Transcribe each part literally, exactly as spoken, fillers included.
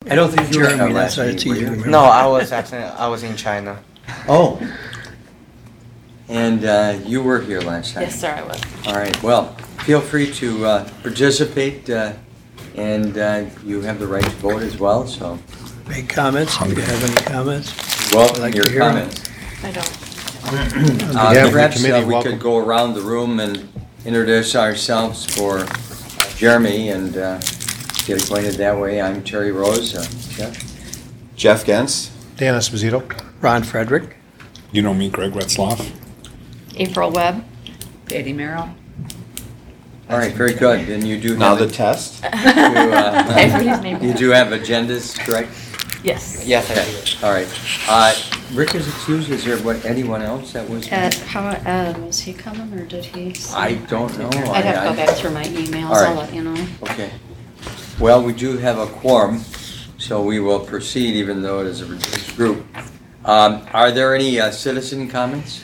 I don't think you were at Jeremy, our that's last why it's meeting, were easy to you? remember. No, I was actually I was in China. Oh. And uh, you were here last time. Yes, sir, I was. All right, well, feel free to uh, participate, uh, and uh, you have the right to vote as well, so Make comments, do you have any comments? welcome Like your to hear 'em. comments. I don't. On Uh, behalf of the Perhaps uh, committee, we welcome. could go around the room and introduce ourselves for Jeremy and uh, get acquainted that way. I'm Terry Rose. Uh, Jeff? Jeff Gens. Dan Esposito. Ron Frederick. You know me, Greg Retzloff. April Webb. Patty Merrill. All right, very good. And you do Now have, the a- test. you, uh, Everybody's name. you do have agendas, correct? Yes. Yes, I Okay, did. all right. Uh, Rick is excused. Is there what, anyone else that was? Ed, how, Ed, was he coming or did he? I don't know. I'd have I- to go I- back through my emails, All right. I'll let you know. Okay. Well, we do have a quorum, so we will proceed even though it is a reduced group. Um, Are there any uh, citizen comments?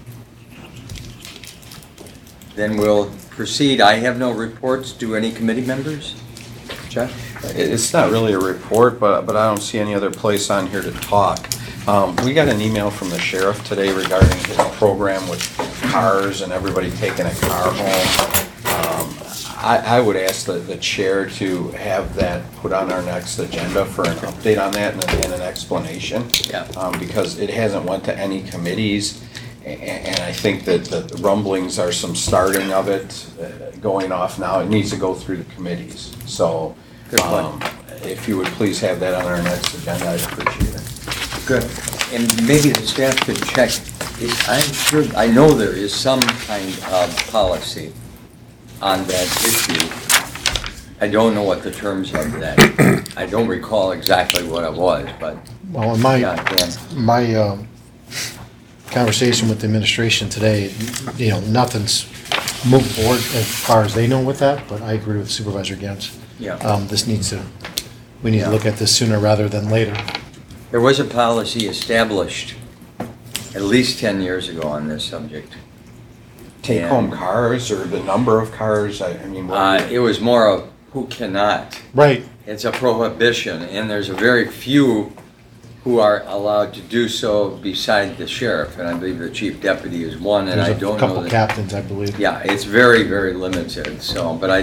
Then we'll proceed. I have no reports. Do any committee members? Jeff? It- It's not really a report, but, but I don't see any other place on here to talk. Um, we got an email from the sheriff today regarding his program with cars and everybody taking a car home. Um, I, I would ask the, the chair to have that put on our next agenda for an update on that and, and an explanation. Yeah. Um, because it hasn't went to any committees, a- and I think that the rumblings are some starting of it uh, going off now. It needs to go through the committees, so. Good point. um, If you would please have that on our next agenda, I'd appreciate it. Good. And maybe the staff could check. Is- I'm sure, I know there is some kind of policy on that issue. I don't know what the terms of that. I don't recall exactly what it was, but, Well, in my, yeah, Dan. my um, conversation with the administration today, you know, nothing's moved forward as far as they know with that, but I agree with Supervisor Gens. Yeah. Um, This needs to, we need Yeah. to look at this sooner rather than later. There was a policy established at least ten years ago on this subject. Take home cars or the number of cars, I, I mean. what- Uh, It was more of who cannot. Right. It's a prohibition, and there's a very few who are allowed to do so beside the sheriff, and I believe the chief deputy is one, and I There's a don't know couple that. captains, I believe. Yeah, it's very, very limited, so, but I,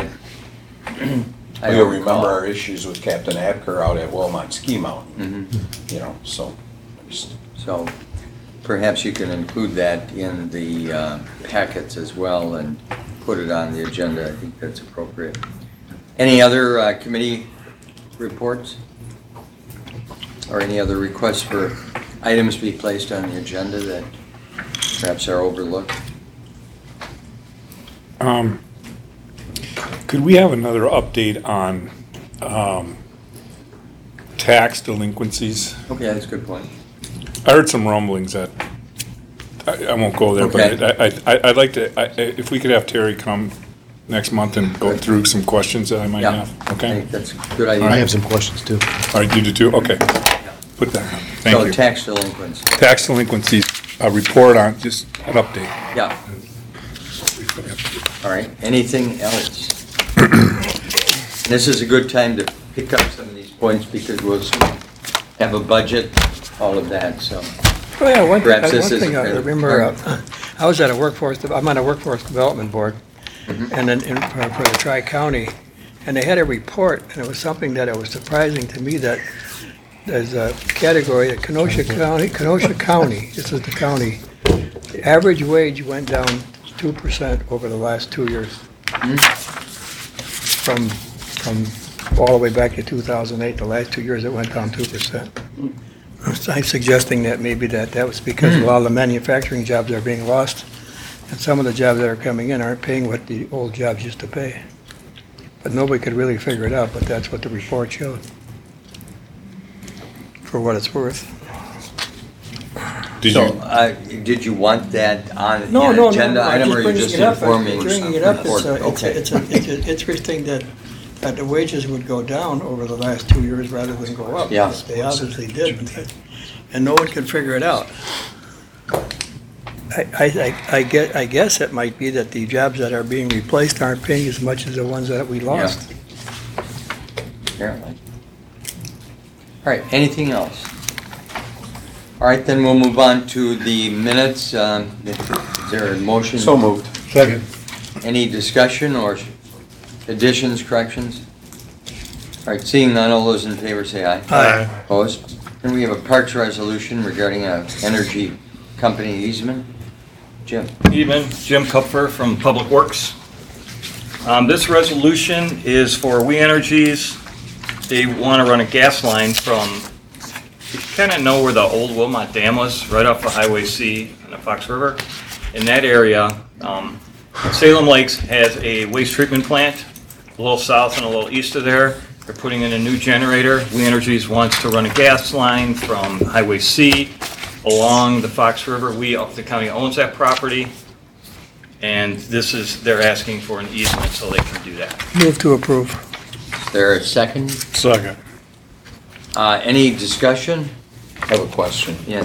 I You'll don't remember recall. our issues with Captain Abker out at Wilmot Ski Mountain, Mhm. you know, so. just- So perhaps you can include that in the uh, packets as well and put it on the agenda. I think that's appropriate. Any other uh, committee reports? Or any other requests for items to be placed on the agenda that perhaps are overlooked? Um, Could we have another update on um, tax delinquencies? Okay, that's a good point. I heard some rumblings that, I I won't go there, but Okay. I- I- I'd like to, I- if we could have Terry come next month and go through some questions that I might Yeah, have, I okay? think that's a good idea. I have some questions too. All right, you do too, okay. Put that, on. thank So you. tax delinquency, Tax delinquencies, a report on, just an update. yeah, all right. Anything else? This is a good time to pick up some of these points because we'll have a budget, all of that, so. Oh, yeah, one thing, Perhaps one this is thing I a- remember, uh, I was at a workforce, I'm on a workforce development board, Mhm. and then, in- for for the Tri-County, and they had a report, and it was something that it was surprising to me that there's a category that Kenosha County, Kenosha County, this is the county, the average wage went down two percent over the last two years. From, from all the way back to two thousand eight, the last two years, it went down two percent. I'm suggesting that maybe that that was because a lot of the manufacturing jobs are being lost, and some of the jobs that are coming in aren't paying what the old jobs used to pay. But nobody could really figure it out, but that's what the report showed, for what it's worth. Did So, you, uh, did you want that on an No, no, no, agenda no, I'm item, or just you just bringing it up, I'm informing? bringing it up, it's report? a, it's a, Okay. it's a, it's a- interesting that, that the wages would go down over the last two years rather than go up. Yeah. They obviously did, and no one could figure it out. I, I, I- I get, I guess it might be that the jobs that are being replaced aren't paying as much as the ones that we lost. Apparently. All right, anything else? All right, then we'll move on to the minutes. Um, Is there a motion? So moved. Second. Any discussion or additions, corrections? All right, seeing none, all those in favor say aye. Aye. Opposed? And we have a parks resolution regarding a energy company easement. Jim? Evening, Jim Kupfer from Public Works. Um, This resolution is for We Energies. They want to run a gas line from, you kind of know where the old Wilmot Dam was, right off of Highway C in the Fox River. In that area, um, Salem Lakes has a waste treatment plant, a little south and a little east of there. They're putting in a new generator. We Energies wants to run a gas line from Highway C along the Fox River. We, the county owns that property, and this is, they're asking for an easement so they can do that. Move to approve. Is there a second? Second. Uh, Any discussion? I have a question. Yes.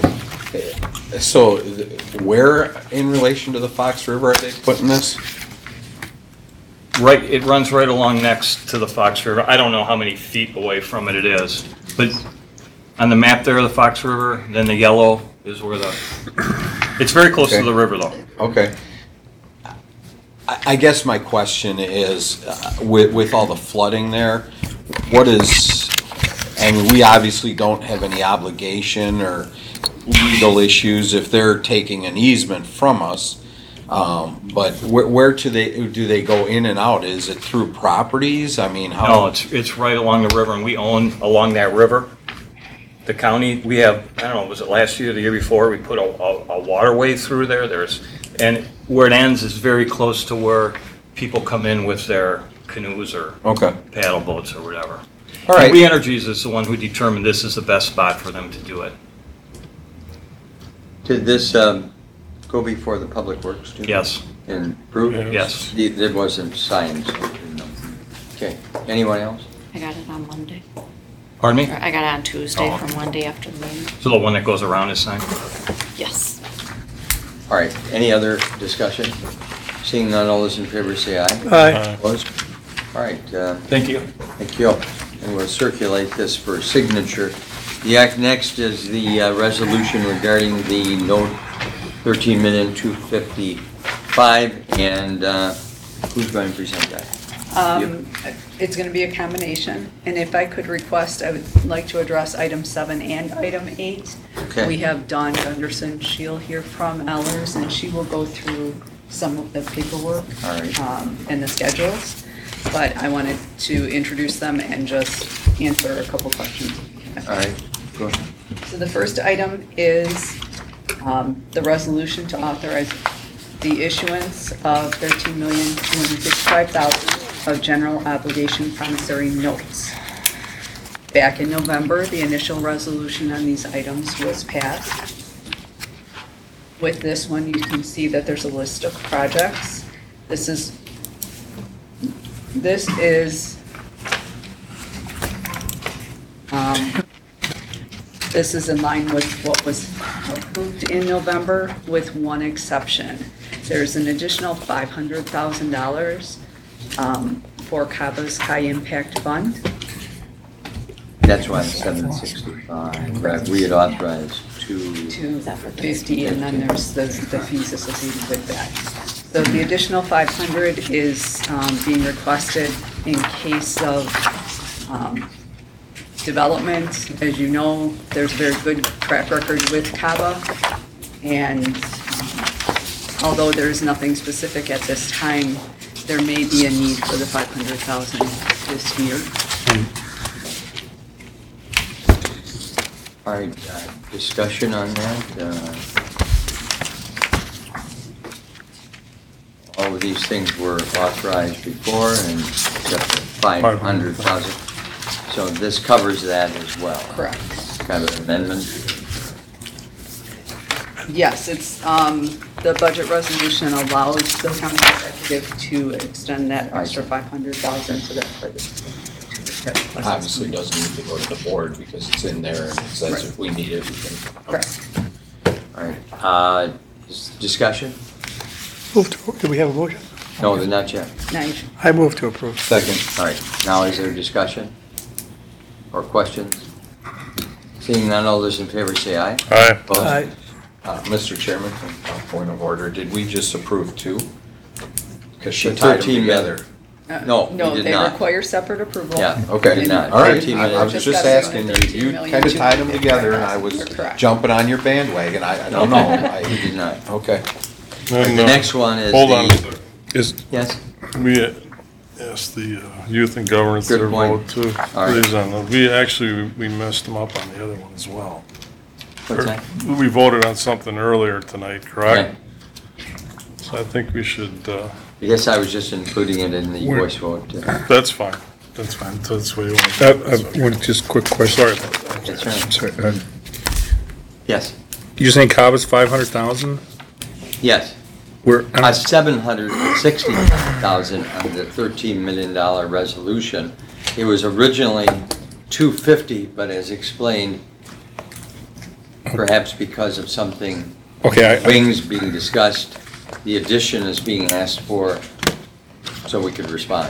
So th- where in relation to the Fox River are they putting this? Right, it runs right along next to the Fox River. I don't know how many feet away from it it is, but on the map there, the Fox River, then the yellow is where the, it's very close to Okay. the river though. Okay. I, I guess my question is, uh, with, with all the flooding there, what is, I mean, we obviously don't have any obligation or legal issues if they're taking an easement from us. Um, but where, where do they, do they go in and out? Is it through properties? I mean, how? No, it's, it's right along the river and we own along that river. The county, we have, I don't know, was it last year or the year before, we put a, a, a waterway through there. There's, and where it ends is very close to where people come in with their canoes or Okay. paddle boats or whatever. All right. And We Energies is the one who determined this is the best spot for them to do it. Did this um, go before the Public Works too? Yes, And approved? yes. The- There wasn't signed, so I didn't know. Okay, anyone else? I got it on Monday. Pardon Or me? I got it on Tuesday Oh. from Monday after the meeting. So the one that goes around is signed? Yes. All right, any other discussion? Seeing none, all those in favor say aye. Aye. Opposed? All right, uh, Thank you. thank you. And we'll circulate this for signature. The act next is the uh, resolution regarding the note thirteen million two fifty-five, and uh, who's going to present that? Um, It's going to be a combination, and if I could request, I would like to address item seven and item eight. Okay. We have Dawn Gunderson Shield here from Ellers, and she will go through some of the paperwork All right. um, and the schedules, but I wanted to introduce them and just answer a couple questions. All right, go ahead. So the first item is um, the resolution to authorize the issuance of thirteen million two hundred fifty-five thousand dollars of general obligation promissory notes. Back in November, the initial resolution on these items was passed. With this one, you can see that there's a list of projects. This is, this is, um, this is in line with what was approved in November, with one exception. There's an additional five hundred thousand dollars um, for CABA's High Impact Fund. That's why it's seven sixty-five, right, we had authorized two. to fifty, and then there's the, the fees associated with that. So the additional five hundred is um, being requested in case of um, development. As you know, there's a very good track record with CABA, and um, although there is nothing specific at this time, there may be a need for the five hundred thousand this year. All right, uh, discussion on that. uh, All of these things were authorized before, and except for five hundred thousand. So this covers that as well. Correct. Kind of an amendment. Yes, it's, um, the budget resolution allows the county executive to extend that extra five hundred thousand to that. Obviously doesn't need to go to the board because it's in there and it says if we need it, we can. Correct. All right, uh, is- discussion? Move to, do we have a motion? No, they're not yet. Now you should. I move to approve. Second. All right, now is there discussion or questions? Seeing none, all those in favor say aye. Aye. Opposed? Aye. Uh, Mister Chairman, from a point of order, did we just approve two? Because she The tied them thirteen together. Uh, No, we No, did they not. require separate approval. Yeah, Okay, did not. all right. thirteen I I was million. just gotta go asking, at you, thirteen you million, kind of two tied them hundred together and I fifty-five was thousand. You're correct. jumping on your bandwagon. I, I don't know. We I- did not. Okay. The And, uh, next one is Hold on a the, second. Is, yes, we asked the uh, youth and governance Good their point. vote too. All right. Please, on the- we actually, we messed them up on the other one as well. what's that? We voted on something earlier tonight, Okay. correct? So I think we should, uh, I guess I was just including it in the Where- voice vote. uh, that's fine. That's fine. That's what you want. Uh, uh, one, just quick question. Sorry about that. That's right. Sorry, uh, Yes, you're saying Cobb's five hundred thousand? yes. We're, Uh, seven hundred sixty thousand on the thirteen million dollar resolution. It was originally two fifty, but as explained, perhaps because of something, okay, I- I, wings being discussed, the addition is being asked for, so we could respond.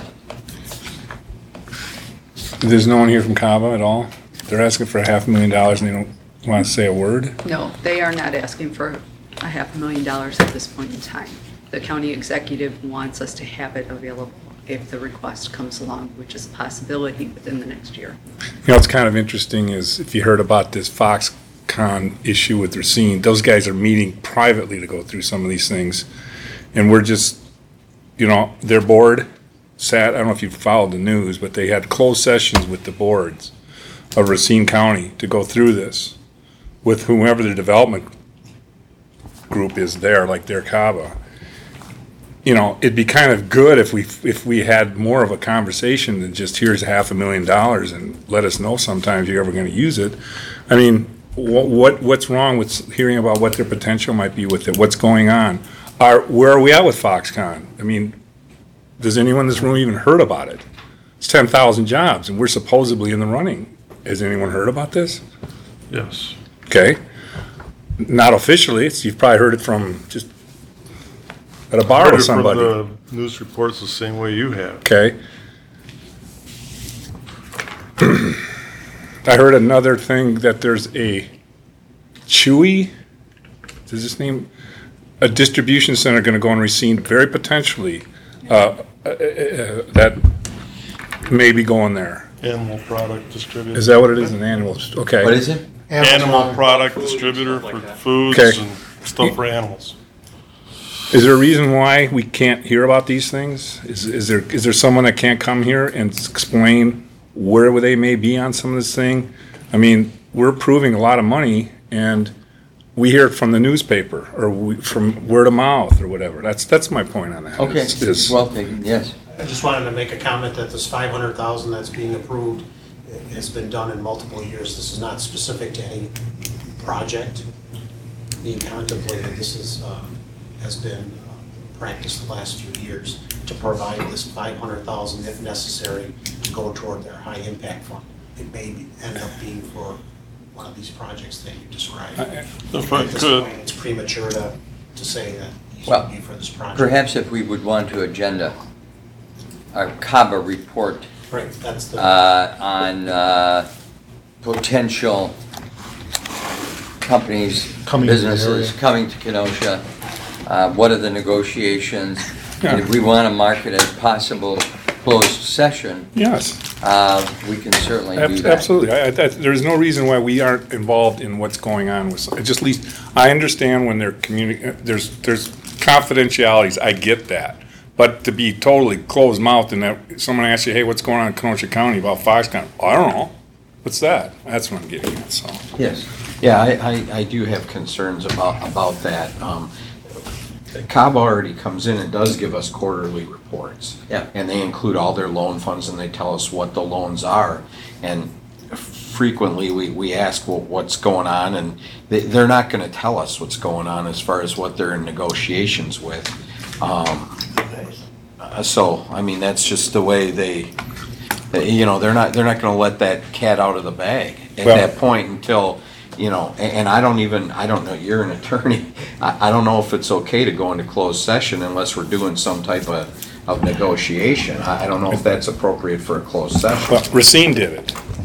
there's no one here from Cava at all? They're asking for a half a million dollars and they don't want to say a word? No, they are not asking for a half a million dollars at this point in time. The county executive wants us to have it available if the request comes along, which is a possibility within the next year. You know, what's kind of interesting is if you heard about this Foxconn issue with Racine, those guys are meeting privately to go through some of these things. And we're just, you know, their board sat, I don't know if you followed the news, but they had closed sessions with the boards of Racine County to go through this with whomever the development group is there, like their Cava. You know, it'd be kind of good if we, if we had more of a conversation than just here's a half a million dollars and let us know sometime if you're ever gonna use it. I mean, what, what, what's wrong with hearing about what their potential might be with it? What's going on? Are, where are we at with Foxconn? I mean, does anyone in this room even heard about it? It's ten thousand jobs and we're supposedly in the running. Has anyone heard about this? Yes. Okay. Not officially, it's, you've probably heard it from just at a bar Heard with it from somebody. the news reports the same way you have. Okay. I heard another thing that there's a Chewy, does this name, a distribution center gonna go and Racine, very potentially, uh, uh, uh, that may be going there. Animal product distributor. Is that what it is, an animal, okay. What is it? Animal product distributor for foods Okay. and stuff for animals. Is there a reason why we can't hear about these things? Is, is there, is there someone that can't come here and explain where they may be on some of this thing? I mean, we're approving a lot of money and we hear it from the newspaper or we, from word of mouth or whatever. That's, that's my point on that. Okay, is- is- well taken, yes. I just wanted to make a comment that this five hundred thousand that's being approved has been done in multiple years. This is not specific to any project being contemplated. This is, uh, has been uh, practiced the last few years to provide this five hundred thousand if necessary to go toward their high impact fund. It may be- end up being for one of these projects that you described. If I At this could, point, it's premature to, to say that these Well, would be for this project. Perhaps if we would want to agenda our CABA report Right, that's the. uh, on uh, potential companies, Coming to the businesses area. coming to Kenosha. Uh, What are the negotiations? Yeah. And if we want to mark it as possible closed session, Yes. uh, we can certainly do Ab- that. Absolutely. I, I, that- there's no reason why we aren't involved in what's going on with, some- just at least, I understand when they're communi, there's, there's confidentialities, I get that. But to be totally closed mouthed and that, someone asks you, hey, what's going on in Kenosha County about Foxconn? I don't know. What's that? That's what I'm getting at, so. Yes. Yeah, I, I, I do have concerns about, about that. Um, Cobb already comes in and does give us quarterly reports. Yeah. And they include all their loan funds and they tell us what the loans are. And frequently, we, we ask well, what's going on, and they, they're not gonna tell us what's going on as far as what they're in negotiations with. Um, uh, so, I mean, that's just the way they, they- you know, they're not, they're not gonna let that cat out of the bag at Well- that point until, you know, a- and I don't even, I don't know, you're an attorney. I, I don't know if it's okay to go into closed session unless we're doing some type of, of negotiation. I, I don't know if that's appropriate for a closed session. But Racine did it.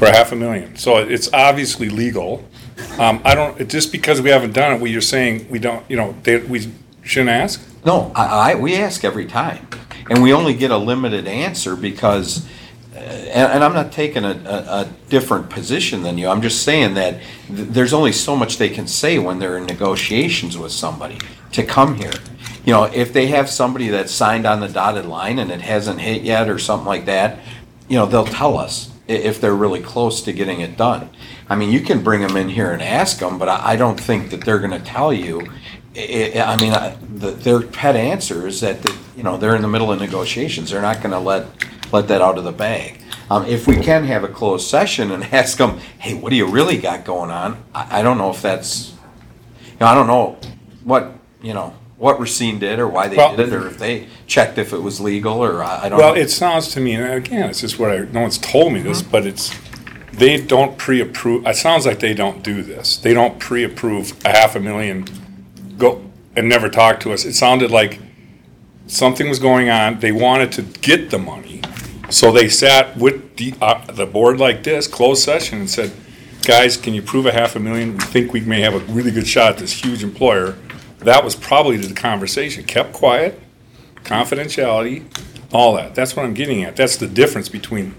for a half a million. So it's obviously legal. Um, I don't, it- just because we haven't done it, we you're saying we don't, you know, they, we shouldn't ask? No, I, I, we ask every time, and we only get a limited answer because, uh, and, and I'm not taking a, a, a different position than you, I'm just saying that th- there's only so much they can say when they're in negotiations with somebody to come here. You know, if they have somebody that's signed on the dotted line and it hasn't hit yet or something like that, you know, they'll tell us i- if they're really close to getting it done. I mean, you can bring them in here and ask them, but I, I don't think that they're gonna tell you. I, I mean, I, the, their pet answer is that, the, you know, they're in the middle of negotiations. They're not gonna let, let that out of the bag. Um, if we can have a closed session and ask them, hey, what do you really got going on? I, I don't know if that's, you know, I don't know what, you know, what Racine did or why they Well- did it, or if they checked if it was legal, or I, I don't Well, know. it sounds to me, and again, it's just what I, no one's told me this, but it's, they don't pre-approve, it sounds like they don't do this. They don't pre-approve a half a million, go, and never talk to us. It sounded like something was going on, they wanted to get the money. So they sat with the, uh, the board like this, closed session, and said, guys, can you prove a half a million? We think we may have a really good shot at this huge employer. That was probably the conversation. Kept quiet, confidentiality, all that. That's what I'm getting at. That's the difference between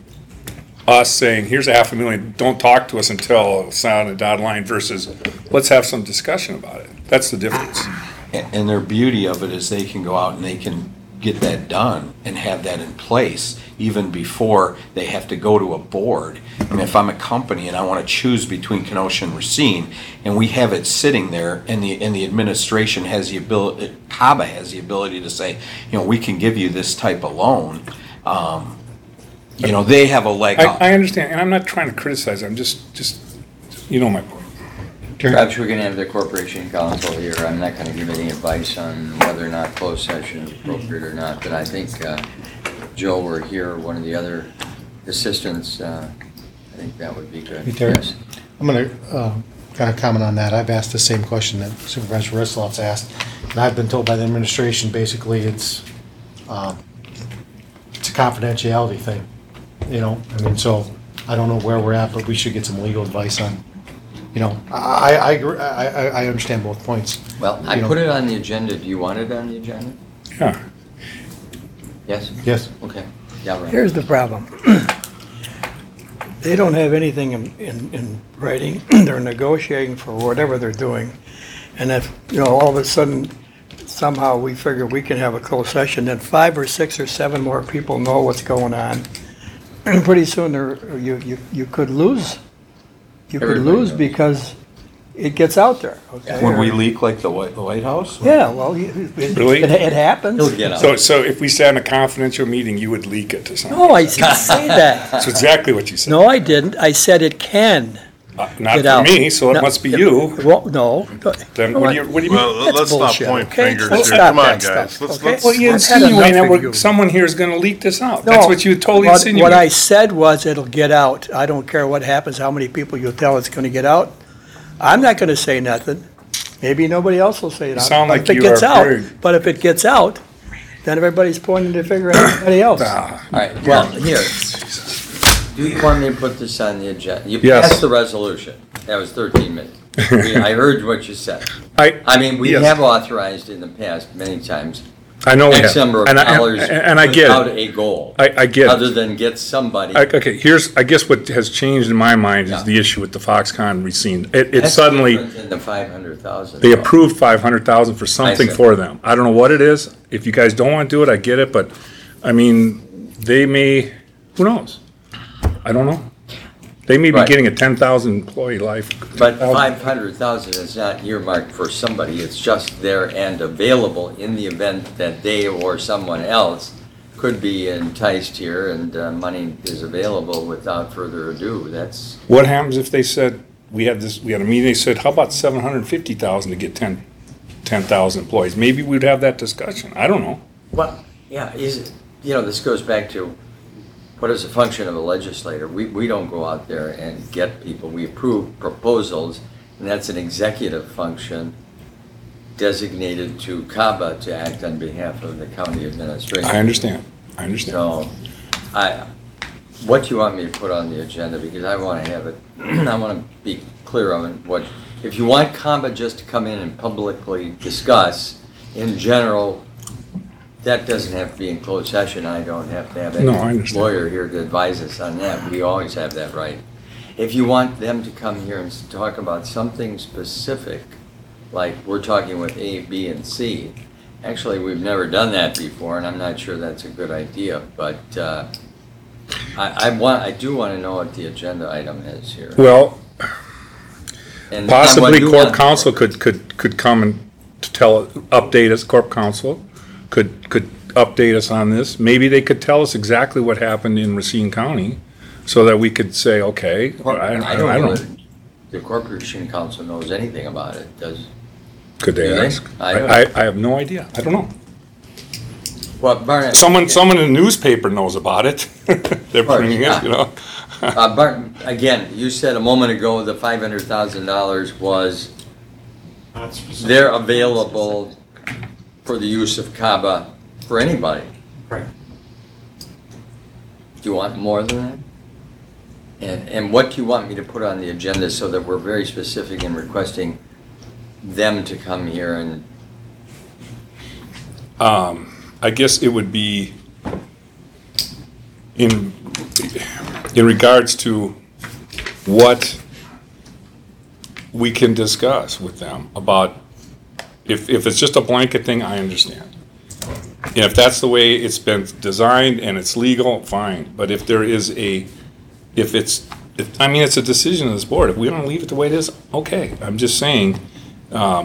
us saying, here's a half a million, don't talk to us until it's on a dotted line, versus let's have some discussion about it. That's the difference. And and their beauty of it is they can go out and they can get that done and have that in place even before they have to go to a board. I mean, if I'm a company and I want to choose between Kenosha and Racine, and we have it sitting there, and the, and the administration has the ability, C A B A has the ability to say, you know, we can give you this type of loan, um, you know, they have a leg up. I, I understand, and I'm not trying to criticize, I'm just, just, you know my point. Perhaps we can have the corporation counsel here. I'm not gonna give any advice on whether or not closed session is appropriate or not, but I think, uh, Joe were here, one of the other assistants, uh, I think that would be good. Hey, Terry. Yes. I'm gonna, uh, kind of comment on that. I've asked the same question that Supervisor Risloff's asked, and I've been told by the administration, basically, it's, um, it's a confidentiality thing, you know? I mean, so, I don't know where we're at, but we should get some legal advice on, you know, I, I, agree- I, I I understand both points. Well, I You know- put it on the agenda. Do you want it on the agenda? Yeah. Yes? Yes. Okay. Yeah, right. Here's the problem. They don't have anything in, in, in writing. They're negotiating for whatever they're doing. And if, you know, all of a sudden, somehow we figure we can have a closed session, then five or six or seven more people know what's going on. And pretty soon, there, you, you, you could lose. You could Everybody lose knows. because it gets out there, okay? When we leak like the White, the White House? Yeah, well, you- it, Really? it, it happens. He'll get out. So, so if we sat in a confidential meeting, you would leak it to someone? No, I didn't say that. That's exactly what you said. No, I didn't. I said it can Uh, Not get for out. me, so it No, must be you. Well, no. Then what do you, what do you mean? Well, That's let's stop bullshit, pointing okay? fingers Let's here. stop Come on, that guys. stuff, Let's, okay? let's. Well, you I've had insinuate enough that of you. we're, someone here is gonna leak this out. No, That's what you totally what- insinuated. What I said was it'll get out. I don't care what happens, how many people you tell it's gonna get out. I'm not gonna say nothing. Maybe nobody else will say it. You sound But like if it you gets are out- very- But if it gets out, then everybody's pointing the finger at everybody else. Ah, All right, well, here. Do you want me to put this on the agenda? You Yes. passed the resolution. That was thirteen minutes. We- I heard what you said. I, I mean, we Yes. have authorized in the past many times I know we X have. number of And I- dollars And and I get without it. a goal. I, I get Other it. than get somebody. I- Okay, here's, I guess what has changed in my mind Yeah. is the issue with the Foxconn Racine. It, it That's suddenly, different than the five hundred thousand. they approved five hundred thousand for something see. for them. I don't know what it is. If you guys don't want to do it, I get it, but, I mean, they may, who knows? I don't know. They may be Right. getting a ten thousand employee life. But ten thousand. five hundred thousand is not earmarked for somebody, it's just there and available in the event that they or someone else could be enticed here and uh, money is available without further ado. That's, What happens if they said, we had this, we had a meeting, they said, how about seven hundred fifty thousand to get ten, ten thousand employees? Maybe we'd have that discussion. I don't know. well, yeah, is, it- you know, this goes back to what is the function of a legislator? We, we don't go out there and get people, we approve proposals, and that's an executive function designated to C A B A to act on behalf of the county administration. I understand. I understand. So, I, what you want me to put on the agenda, because I want to have it, I want to be clear on what, if you want CABA just to come in and publicly discuss, in general, that doesn't have to be in closed session. I don't have to have No, I any understand. lawyer here to advise us on that. We always have that right. If you want them to come here and s- talk about something specific, like we're talking with A, B, and C, actually, we've never done that before, and I'm not sure that's a good idea, but uh, I, I want, I do want to know what the agenda item is here. Well, And possibly I do Corp want- Council could, could, could come and to tell, update us, Corp Council could, could update us on this. Maybe they could tell us exactly what happened in Racine County, so that we could say, okay, I, I I don't know don't, that the Corporation Council knows anything about it, does, could they Do they? ask? I I, don't- I, I have no idea, I don't know. well, Barnett. Someone, someone in the newspaper knows about it. They're course, bringing yeah. it, you know? Uh, Barton, again, you said a moment ago the five hundred thousand dollars was, Not specific. they're available for the use of CABA for anybody. Right. Do you want more than that? And, and what do you want me to put on the agenda so that we're very specific in requesting them to come here and, Um, I guess it would be in, in regards to what we can discuss with them about, if, if it's just a blanket thing, I understand. And if that's the way it's been designed and it's legal, fine, but if there is a, if it's, if, I mean, it's a decision of this board, if we don't leave it the way it is, okay, I'm just saying, um,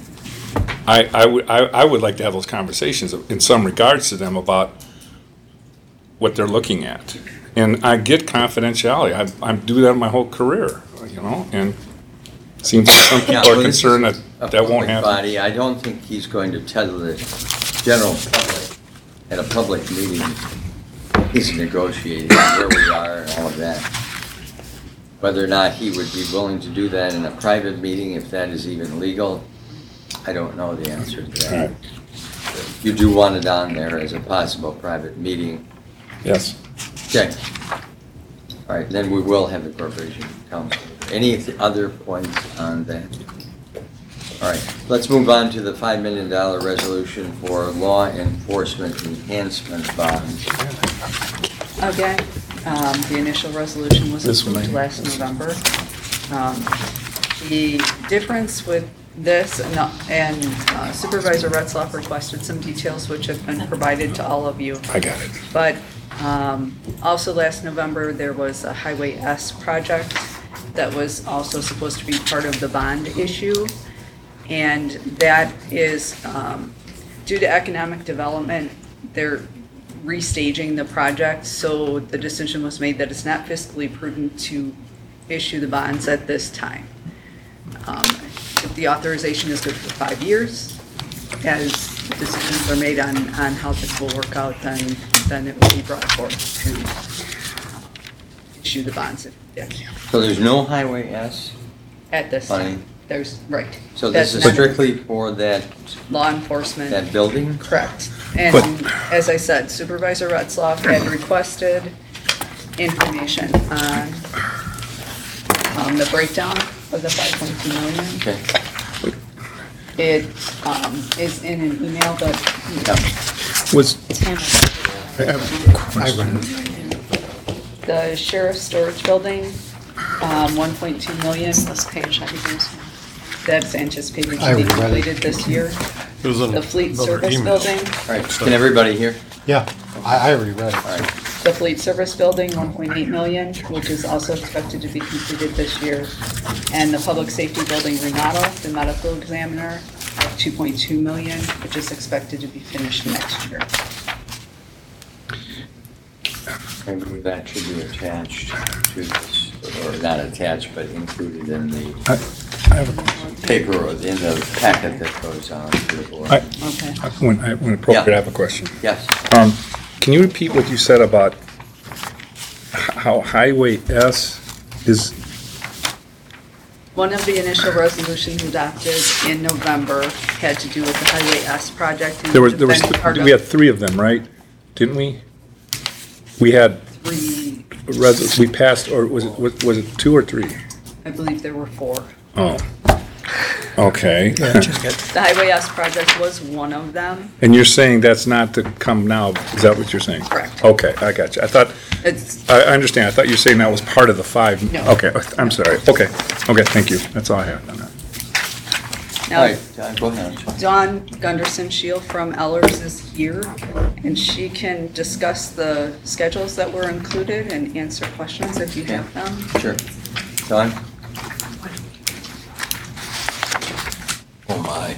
I, I would, I, I would like to have those conversations in some regards to them about what they're looking at. And I get confidentiality, I, I do that my whole career, you know, and it seems like some Yeah, people are well, this is concerned that a that won't public happen. body. I don't think he's going to tell the general public at a public meeting, he's negotiating where we are and all of that. Whether or not he would be willing to do that in a private meeting, if that is even legal, I don't know the answer to All that. right. You do want it on there as a possible private meeting. Yes. Okay. All right, then we will have the Corporation Council. Any th- other points on that? All right, let's move on to the five million dollar resolution for law enforcement enhancement bonds. Again, um, the initial resolution was This one, approved I- last November. Um, The difference with this, and uh, and uh, Supervisor Retzloff requested some details which have been provided to all of you. I got it. But um, also last November, there was a Highway S project that was also supposed to be part of the bond issue. And that is, um, due to economic development, they're restaging the project. So the decision was made that it's not fiscally prudent to issue the bonds at this time. Um, If the authorization is good for five years, as decisions are made on, on how this will work out, then, then it will be brought forth to issue the bonds at, So there's no Highway S? at this Funny. time. There's, right. So this is That's not- strictly for that, Law enforcement. that building? Correct. And as I said, Supervisor Retzloff had requested information on um, the breakdown of the five point two million. Okay. It um, is in an email that Was, It's handled. I have a question. I read it. the sheriff's storage building, um, one point two million, It's this page that you guys have. that's anticipated I to be read it. completed this year. It was in The fleet another service email. building, All right, can everybody hear? Yeah, I, I already read All it. right. the fleet service building, one point eight million, which is also expected to be completed this year. And the public safety building remodel, the medical examiner, two point two million, which is expected to be finished next year. Maybe that should be attached to this, or not attached, but included in the I I have a question. paper, or in the packet that goes on to the board. I- Okay. When, I- when appropriate, I Yeah. have a question. Yes, Um, Can you repeat what you said about h- how Highway S is, One of the initial resolutions adopted in November had to do with the Highway S project. and there was, there was, been part we had of three of them, right? Didn't we? We had three res, we passed, or was it, was was it two or three? I believe there were four. Oh, okay. Yeah, just get, The Highway S project was one of them. And you're saying that's not to come now, is that what you're saying? Correct. Okay, I got you. I thought, It's, I I understand, I thought you were saying that was part of the five. No. Okay, I'm sorry, okay, okay, thank you, that's all I have on that. All now, right, uh, go ahead. Dawn Gunderson Shield from Ellers is here, and she can discuss the schedules that were included and answer questions if you have them. Sure. Don? Oh, my.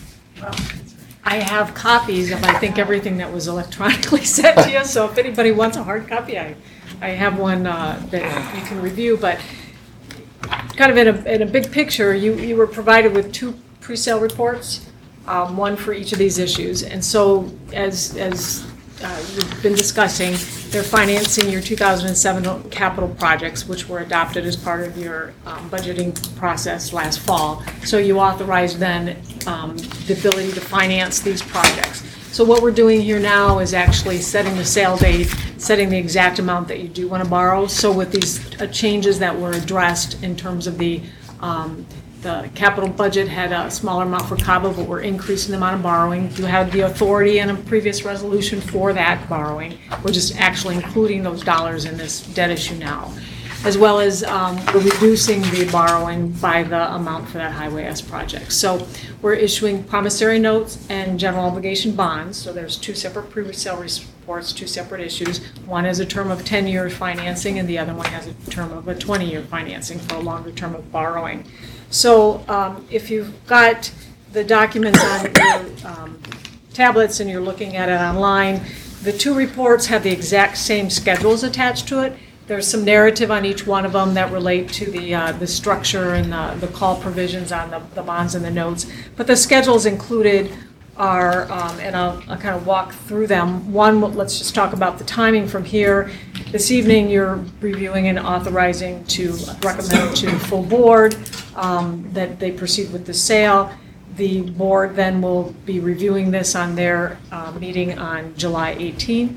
I have copies of, I think, everything that was electronically sent to you, so if anybody wants a hard copy, I, I have one uh, that you can review, but kind of in a, in a big picture, you, you were provided with two pre-sale reports, um, one for each of these issues, and so as, as uh, you've been discussing, they're financing your two thousand seven capital projects, which were adopted as part of your um, budgeting process last fall. So you authorized then um, the ability to finance these projects. So what we're doing here now is actually setting the sale date, setting the exact amount that you do want to borrow. So with these uh, changes that were addressed in terms of the um, the capital budget had a smaller amount for CABA, but we're increasing the amount of borrowing. You had the authority in a previous resolution for that borrowing. We're just actually including those dollars in this debt issue now, as well as um, we're reducing the borrowing by the amount for that Highway S project. So we're issuing promissory notes and general obligation bonds. So there's two separate pre-sale reports, two separate issues. One has a term of ten year financing, and the other one has a term of a twenty year financing for a longer term of borrowing. So um, if you've got the documents on your um, tablets and you're looking at it online, the two reports have the exact same schedules attached to it. There's some narrative on each one of them that relate to the uh, the structure and the, the call provisions on the, the bonds and the notes. But the schedules included are, um, and I'll, I'll kind of walk through them. One, let's just talk about the timing from here. This evening, you're reviewing and authorizing to recommend to the full board um, that they proceed with the sale. The board then will be reviewing this on their uh, meeting on July eighteenth.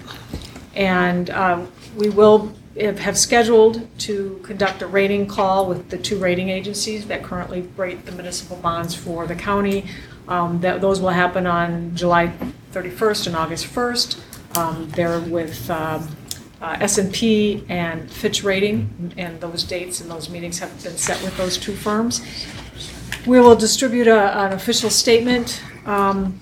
And uh, we will have scheduled to conduct a rating call with the two rating agencies that currently rate the municipal bonds for the county. Um, that, those will happen on July thirty-first and August first. Um, they're with um, uh, S and P and Fitch Rating, and those dates and those meetings have been set with those two firms. We will distribute a, an official statement um,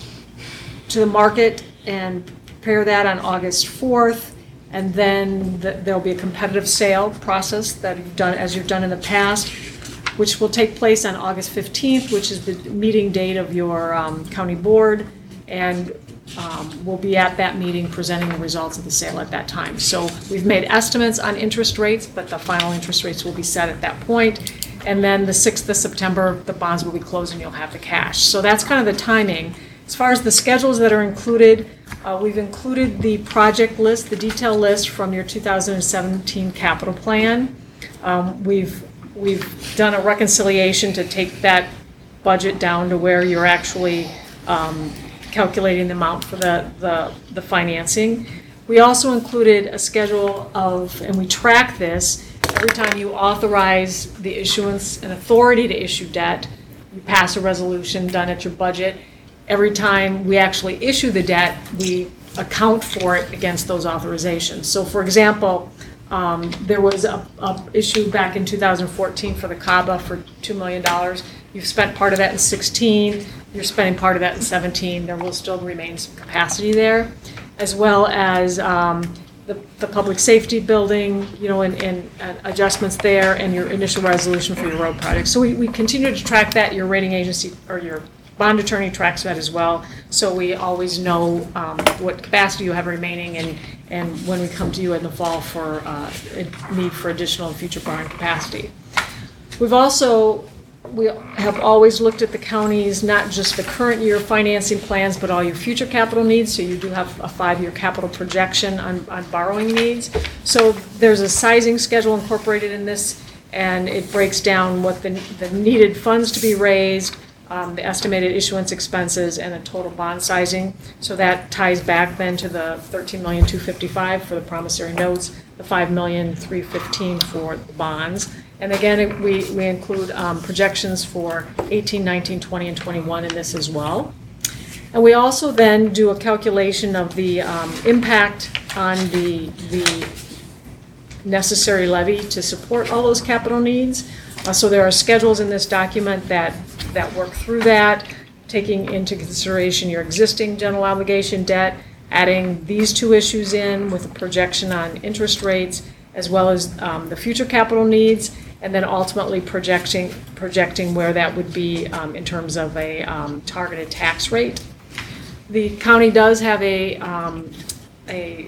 to the market and prepare that on August fourth. And then the, there'll be a competitive sale process that you've done, as you've done in the past, which will take place on August fifteenth, which is the meeting date of your um, county board. And um, we'll be at that meeting presenting the results of the sale at that time. So we've made estimates on interest rates, but the final interest rates will be set at that point. And then the sixth of September, the bonds will be closed and you'll have the cash. So that's kind of the timing. As far as the schedules that are included, uh, we've included the project list, the detail list from your two thousand seventeen capital plan. Um, we've we've done a reconciliation to take that budget down to where you're actually um, calculating the amount for the, the the financing. We also included a schedule of, and we track this every time you authorize the issuance and authority to issue debt. You pass a resolution done at your budget. Every time we actually issue the debt, we account for it against those authorizations. So for example, um, there was a, a issue back in two thousand fourteen for the CABA for two million dollars. You've spent part of that in sixteen, you're spending part of that in seventeen. There will still remain some capacity there, as well as um, the, the public safety building, you know, and, and uh, adjustments there, and your initial resolution for your road project. So we, we continue to track that. Your rating agency or your bond attorney tracks that as well, so we always know um, what capacity you have remaining, and, and when we come to you in the fall for uh, a need for additional and future borrowing capacity. We've also, we have always looked at the county's, not just the current year financing plans, but all your future capital needs, so you do have a five-year capital projection on, on borrowing needs. So there's a sizing schedule incorporated in this, and it breaks down what the, the needed funds to be raised, um, the estimated issuance expenses, and the total bond sizing. So that ties back then to the thirteen million two hundred fifty-five for the promissory notes, the five million three hundred fifteen for the bonds. And again, it- we, we include um, projections for eighteen, nineteen, twenty, and twenty-one in this as well. And we also then do a calculation of the um, impact on the, the necessary levy to support all those capital needs. Uh, So there are schedules in this document that, that work through that, taking into consideration your existing general obligation debt, adding these two issues in with a projection on interest rates, as well as um, the future capital needs, and then ultimately projecting, projecting where that would be um, in terms of a um, targeted tax rate. The county does have a, um, a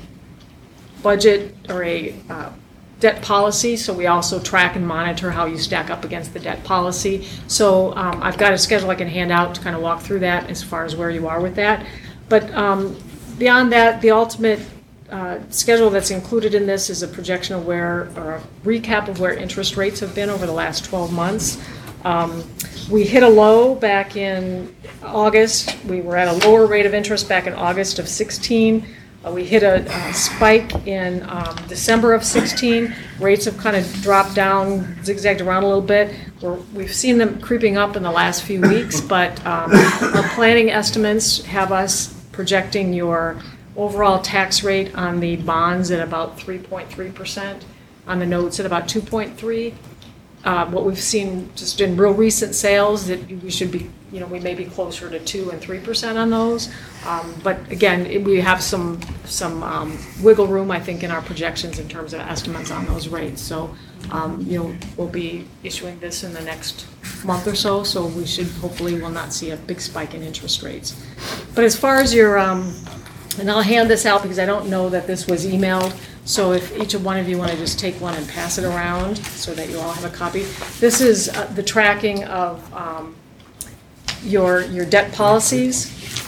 budget or a uh, debt policy, so we also track and monitor how you stack up against the debt policy. So um, I've got a schedule I can hand out to kind of walk through that as far as where you are with that. But um, beyond that, the ultimate uh, schedule that's included in this is a projection of where, or a recap of where interest rates have been over the last twelve months. Um, we hit a low back in August. We were at a lower rate of interest back in August of sixteen. Uh, we hit a, a spike in um, December of sixteen. Rates have kind of dropped down, zigzagged around a little bit. We're, we've seen them creeping up in the last few weeks, but um, our planning estimates have us projecting your overall tax rate on the bonds at about three point three percent, on the notes at about two point three. Uh, what we've seen just in real recent sales, that we should be, you know, we may be closer to two and three percent on those. Um, but again, it- we have some some um, wiggle room, I think, in our projections in terms of estimates on those rates. So, um, you know, we'll be issuing this in the next month or so. So we should hopefully will not see a big spike in interest rates. But as far as your, um, and I'll hand this out because I don't know that this was emailed. So if each of one of you want to just take one and pass it around so that you all have a copy. This is uh, the tracking of um, your, your debt policies.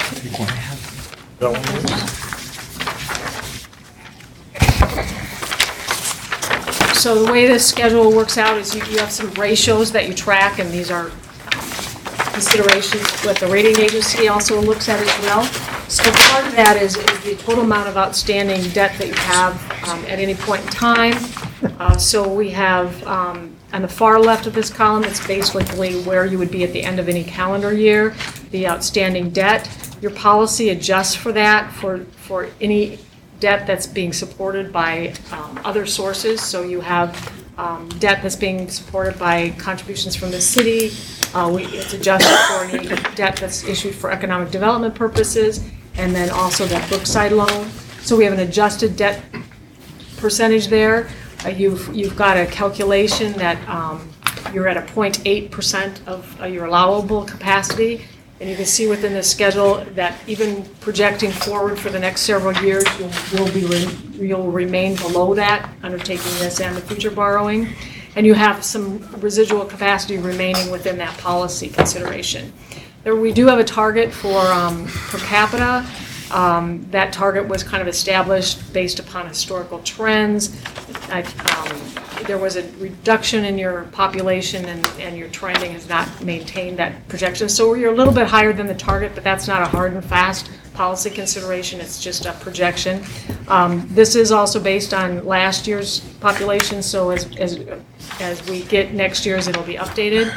So the way this schedule works out is you, you have some ratios that you track, and these are considerations that the rating agency also looks at as well. So part of that is, is the total amount of outstanding debt that you have um, at any point in time. Uh, so we have, um, on the far left of this column, it's basically where you would be at the end of any calendar year, the outstanding debt. Your policy adjusts for that, for, for any debt that's being supported by um, other sources. So you have um, debt that's being supported by contributions from the city. Uh, we, it's adjusted for any debt that's issued for economic development purposes, and then also that Brookside loan. So we have an adjusted debt percentage there. Uh, you've, you've got a calculation that um, you're at a zero point eight percent of uh, your allowable capacity. And you can see within this schedule that even projecting forward for the next several years, you will be re- you'll remain below that, undertaking this and the future borrowing. And you have some residual capacity remaining within that policy consideration. There, we do have a target for um, per capita. Um, that target was kind of established based upon historical trends. I, um, there was a reduction in your population, and, and your trending has not maintained that projection. So you're a little bit higher than the target, but that's not a hard and fast policy consideration. It's just a projection. Um, this is also based on last year's population, so as, as, as we get next year's, it'll be updated.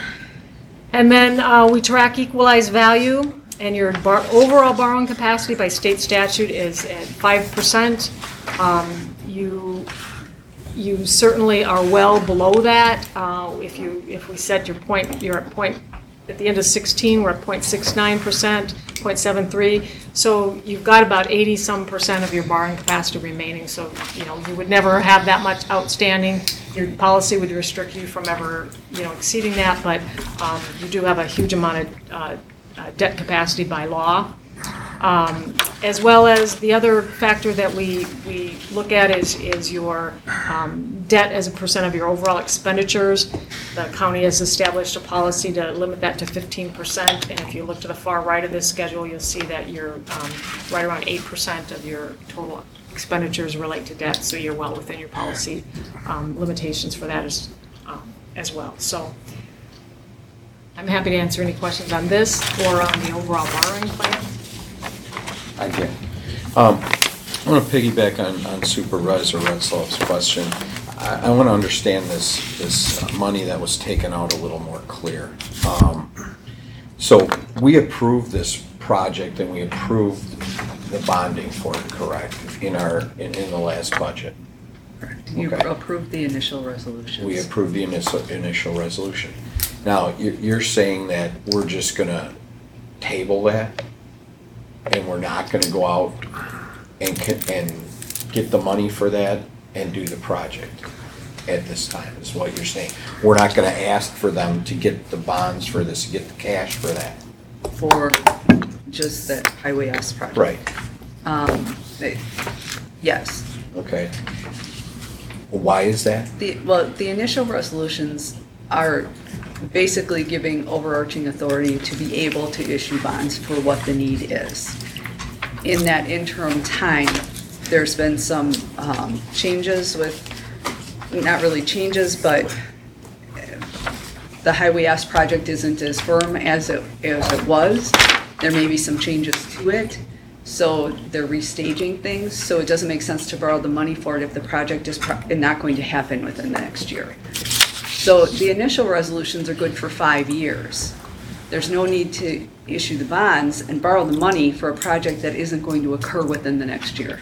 And then uh, we track equalized value, and your bar- overall borrowing capacity by state statute is at five percent. Um, you You certainly are well below that. Uh, if you, if we set your point, you're at point, at the end of sixteen, we're at zero point six nine percent, zero point seven three. So you've got about eighty some percent of your borrowing capacity remaining. So, you know, you would never have that much outstanding. Your policy would restrict you from ever, you know, exceeding that, but um, you do have a huge amount of uh, uh, debt capacity by law. Um, as well as the other factor that we, we look at is, is your um, debt as a percent of your overall expenditures. The county has established a policy to limit that to fifteen percent, and if you look to the far right of this schedule, you'll see that you're um, right around eight percent of your total expenditures relate to debt, so you're well within your policy um, limitations for that as, um, as well. So I'm happy to answer any questions on this or on the overall borrowing plan. I do. Um, I want to piggyback on, on Supervisor Retzloff's question. I, I want to understand this, this money that was taken out a little more clear. Um, So we approved this project and we approved the bonding for it, correct, in our, in, in the last budget? You Okay. approved the initial resolutions. We approved the initial, initial resolution. Now, you're, you're saying that we're just gonna table that? And we're not gonna go out and, co- and get the money for that and do the project at this time, is what you're saying? We're not gonna ask for them to get the bonds for this, get the cash for that? For just the Highway S project. Right, Um, they- Yes. okay. Why is that? The, well, the initial resolutions are basically giving overarching authority to be able to issue bonds for what the need is. In that interim time, there's been some um, changes with, not really changes, but the Highway S project isn't as firm as it, as it was. There may be some changes to it. So they're restaging things, so it doesn't make sense to borrow the money for it if the project is pro- not going to happen within the next year. So the initial resolutions are good for five years. There's no need to issue the bonds and borrow the money for a project that isn't going to occur within the next year.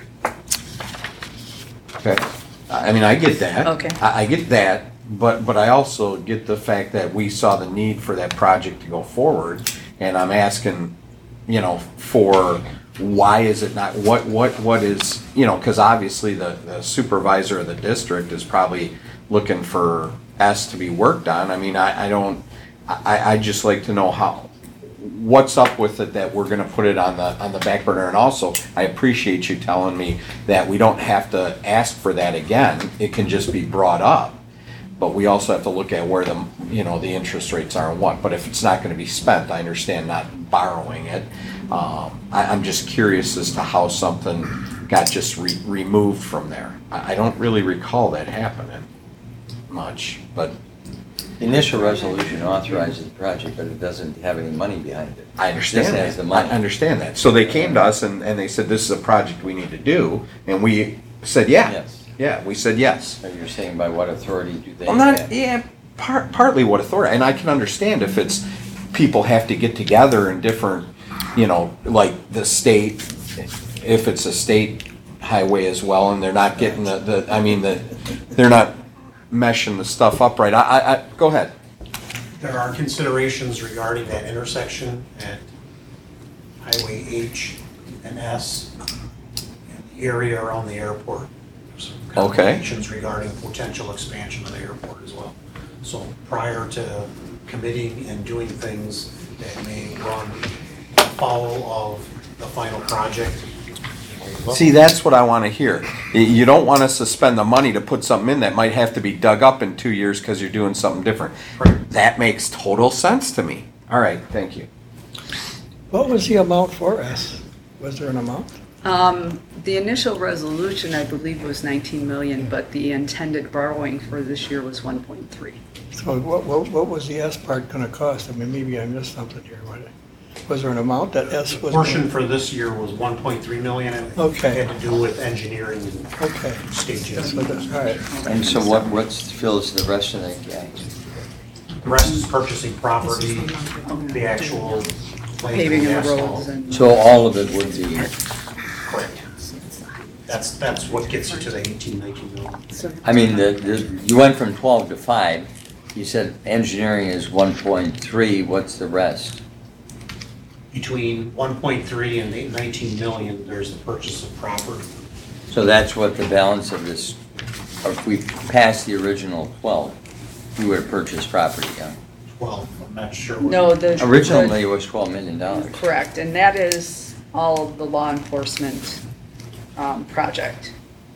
Okay, I mean, I get that. Okay. I, I get that, but, but I also get the fact that we saw the need for that project to go forward, and I'm asking, you know, for why is it not, what, what, what is, you know, because obviously the, the supervisor of the district is probably looking for S to be worked on. I mean, I, I don't, I, I just like to know how, what's up with it that we're gonna put it on the, on the back burner. And also, I appreciate you telling me that we don't have to ask for that again. It can just be brought up. But we also have to look at where the, you know, the interest rates are and what. But if it's not gonna be spent, I understand not borrowing it. Um, I, I'm just curious as to how something got just re- removed from there. I, I don't really recall that happening much, but The initial resolution authorizes the project, but it doesn't have any money behind it. I understand Just that. has the money. I understand that. So they came to us and, and they said, this is a project we need to do, and we said, yeah. Yes. Yeah, we said yes. So you're saying by what authority do they Well, not, have? yeah, part, partly what authority, and I can understand if it's, people have to get together in different, you know, like the state, if it's a state highway as well, and they're not getting the, the, I mean, the, they're not meshing the stuff up right. I, I, I, go ahead. There are considerations regarding that intersection at Highway H and S, and the area around the airport. There's some Okay. considerations regarding potential expansion of the airport as well. So prior to committing and doing things that may run afoul of the final project. See, that's what I want to hear. Y- You don't want us to spend the money to put something in that might have to be dug up in two years because you're doing something different. Right. That makes total sense to me. All right, thank you. What was the amount for us? Was there an amount? Um, The initial resolution, I believe, was nineteen million, but the intended borrowing for this year was one point three. So what, what, what was the S part gonna cost? I mean, maybe I missed something here. What- Was there an amount that S was? Portion for this year was one point three million, and it Okay. had to do with engineering and Okay. stages. So that's, all right. And so what, what fills the rest of that gap? The rest is purchasing property, the actual Paving laying of the asphalt. roads and. So all of it would be, Correct. That's, that's what gets you to the eighteen, nineteen million. I mean, the, the, you went from twelve to five. You said engineering is one point three, what's the rest? Between one point three and eight- nineteen million, there's the purchase of property. So that's what the balance of this, or if we pass the original twelve, we would have purchased property, yeah? Well, I'm not sure. what- No, the. Originally, it was twelve million dollars. Correct, and that is all of the law enforcement um, project.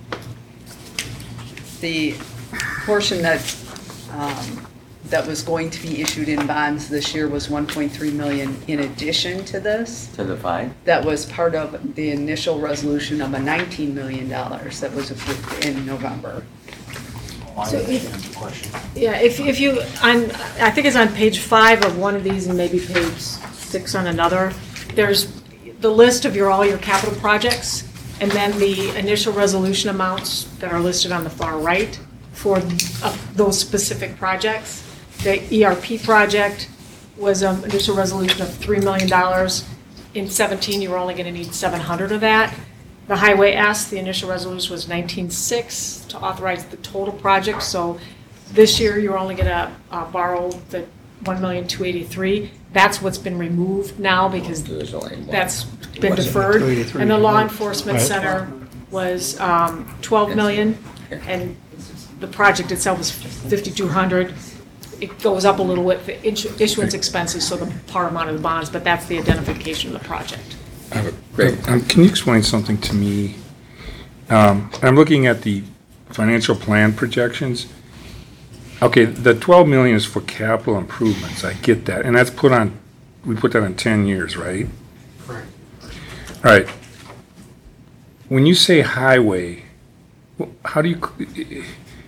The portion that, um, that was going to be issued in bonds this year was one point three million in addition to this. To the five? That was part of the initial resolution of a nineteen million dollars that was approved in November. I So if- understand the question. Yeah, if, if you, on, I think it's on page five of one of these and maybe page six on another, there's the list of your, all your capital projects, and then the initial resolution amounts that are listed on the far right for uh, those specific projects. The E R P project was an initial resolution of three million dollars. In seventeen, you were only gonna need seven hundred of that. The Highway S, the initial resolution was nineteen-six to authorize the total project, so this year you're only gonna uh, borrow the one million two eighty-three. That's what's been removed now because There's only one. that's been Wasn't deferred. two eighty-three. And the law enforcement Right. center was um, twelve million, and the project itself was fifty-two hundred. It goes up a little with the insu- issuance expenses, so the par amount of the bonds, but that's the identification of the project. I have a- Great. Um, Can you explain something to me? Um, I'm looking at the financial plan projections. Okay, the twelve million is for capital improvements, I get that, and that's put on, we put that on ten years, right? Correct. All right. When you say highway, wh- how do you,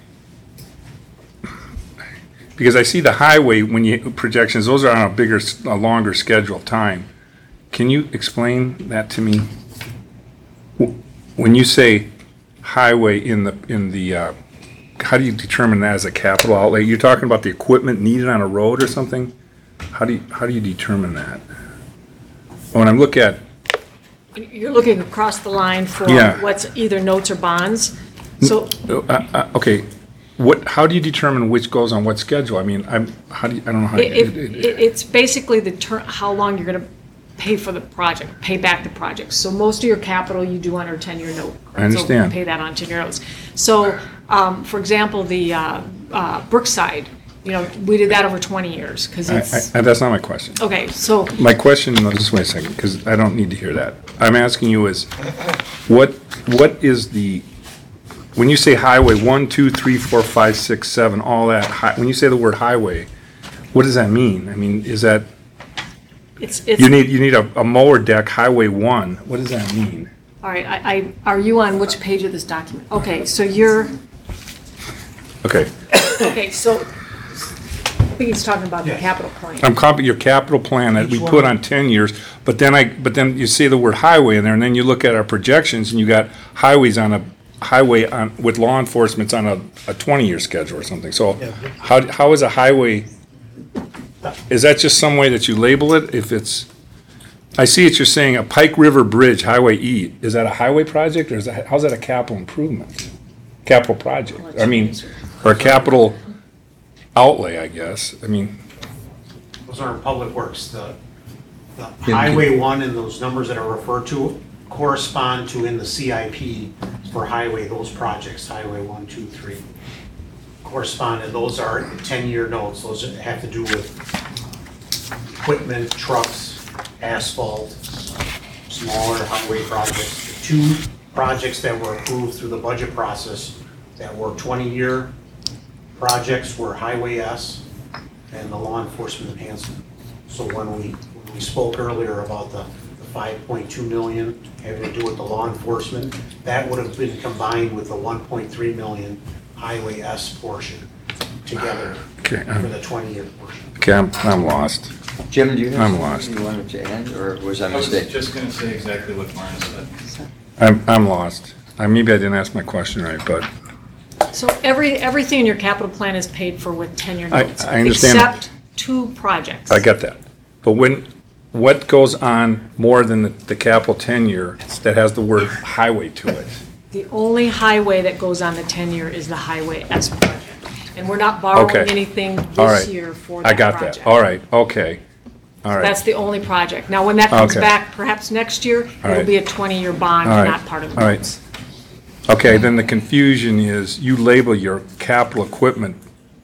because I see the highway, when you, projections, those are on a bigger, s- a longer schedule of time. Can you explain that to me? Wh- When you say highway in the, in the, uh, how do you determine that as a capital outlay? You're talking about the equipment needed on a road or something? How do you, how do you determine that? When I'm looking at, You're looking across the line for Yeah. what's either notes or bonds. So uh, uh, okay, what, how do you determine which goes on what schedule? I mean, I'm, how do you, I don't know how. it, you- it, it- it's basically the ter, how long you're gonna pay for the project, pay back the project. So most of your capital you do under a ten-year note. I understand. So pay that on ten-year notes. So, um, for example, the, uh, uh, Brookside, you know, we did that over twenty years, because I- it's, I- That's not my question. okay, so My question, no, just wait a second, because I don't need to hear that. I'm asking you is, what, what is the, when you say highway, one, two, three, four, five, six, seven, all that, hi- when you say the word highway, what does that mean? I mean, is that, it's, it's, you need, you need a a mower deck, highway one, what does that mean? all right, I, I, are you on which page of this document? Okay, so you're, Okay, okay, so, I think he's talking about the Yeah. capital plan. I'm copying your capital plan that we Each put one. on ten years, but then I, but then you see the word highway in there, and then you look at our projections, and you got highways on a, highway on, with law enforcement's on a, a twenty-year schedule or something, so how, how is a highway, is that just some way that you label it, if it's, I see it, you're saying a Pike River Bridge, Highway E, is that a highway project, or is that, how's that a capital improvement? Capital project, I mean, or a capital outlay, I guess, I mean, Those are in Public Works. The, the Highway one and those numbers that are referred to correspond to in the C I P for highway, those projects, Highway one, two, three. Correspond, and those are ten-year notes. Those have to do with equipment, trucks, asphalt, smaller highway projects. The two projects that were approved through the budget process that were twenty-year projects were Highway S and the law enforcement enhancement. So when we, when we spoke earlier about the the five point two million having to do with the law enforcement, that would have been combined with the one point three million Highway S portion together Okay, for um, the twenty-year portion. okay, I'm, I'm lost. Jim, do you have I'm something lost. you wanted to add, or was I I was mistaken? just gonna say exactly what Marna said. I'm, I'm lost. I, maybe I didn't ask my question right, but So every, everything in your capital plan is paid for with ten-year I- notes. I understand. Except two projects. I get that. But when, what goes on more than the, the capital ten-year that has the word highway to it? The only highway that goes on the ten-year is the Highway S project. And we're not borrowing Okay. anything All this right. year for that I got project. that. All right, okay. All That's right, the only project. Now, when that comes Okay. back, perhaps next year, All it'll right. be a twenty-year bond, All right. not part of the All right. notes. okay, then the confusion is you label your capital equipment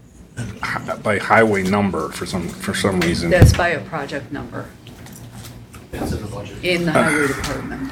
hi- by highway number for some, for some reason. That's by a project number That's in the budget. in the highway department.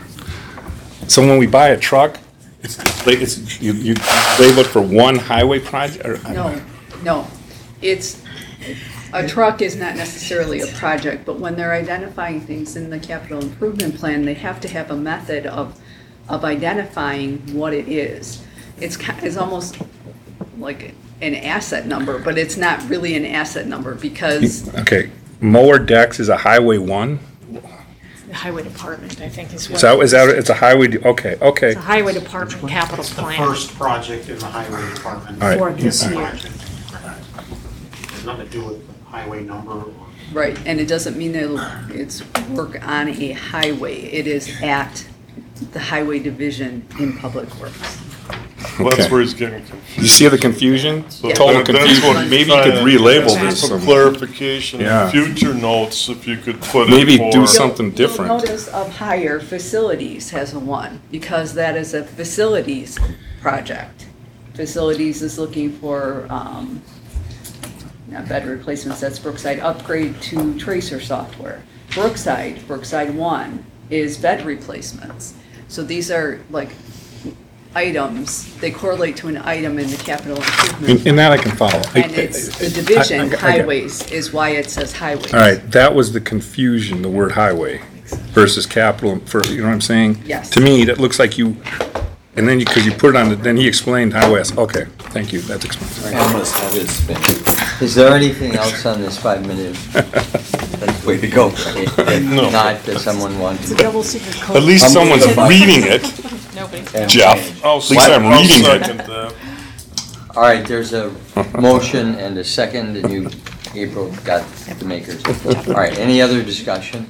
So when we buy a truck, it's, it's, you, you label it for one highway project? or- No, no. It's, a truck is not necessarily a project, but when they're identifying things in the capital improvement plan, they have to have a method of, of identifying what it is. It's, ki- it's almost like an asset number, but it's not really an asset number because, Okay, mower decks is a highway one? The highway department, I think is what. So is that, it's a highway, de- okay, okay. It's a highway department capital It's the plan. first project in the highway department. All right. For this All year. right. Has nothing to do with the highway number or. right, and it doesn't mean it'll, it's work on a highway. It is at the highway division in Public Works. Well, that's Okay. where he's getting confused. You see the confusion? So Total that- that's what confusion. he's Maybe you could trying to- relabel that's this For some- clarification, Yeah. in future notes, if you could put it Maybe for. do something You'll different. notice of higher facilities has a one, because that is a facilities project. Facilities is looking for, um, not bed replacements, that's Brookside, upgrade to Tracer software. Brookside, Brookside One is bed replacements. So these are like items, they correlate to an item in the capital improvement. And and that I can follow. I- And it's the I- I- division, I- I get it. highways, is why it says highways. All right, that was the confusion, the word highway versus capital, for, you know what I'm saying? Yes. To me, that looks like you, and then you, because you put it on, the then he explained highway, I said, okay, thank you, that's explained. Almost have it spin. Is there anything else on this five-minute? That's the way to go. If No. not, does someone want It's a to? double secret code. At least I'm someone's moving the reading it, Nobody. Jeff. I'll At least second- I'm reading I'll it. second that. All right, there's a motion and a second, and you, April, got the makers. All right, any other discussion?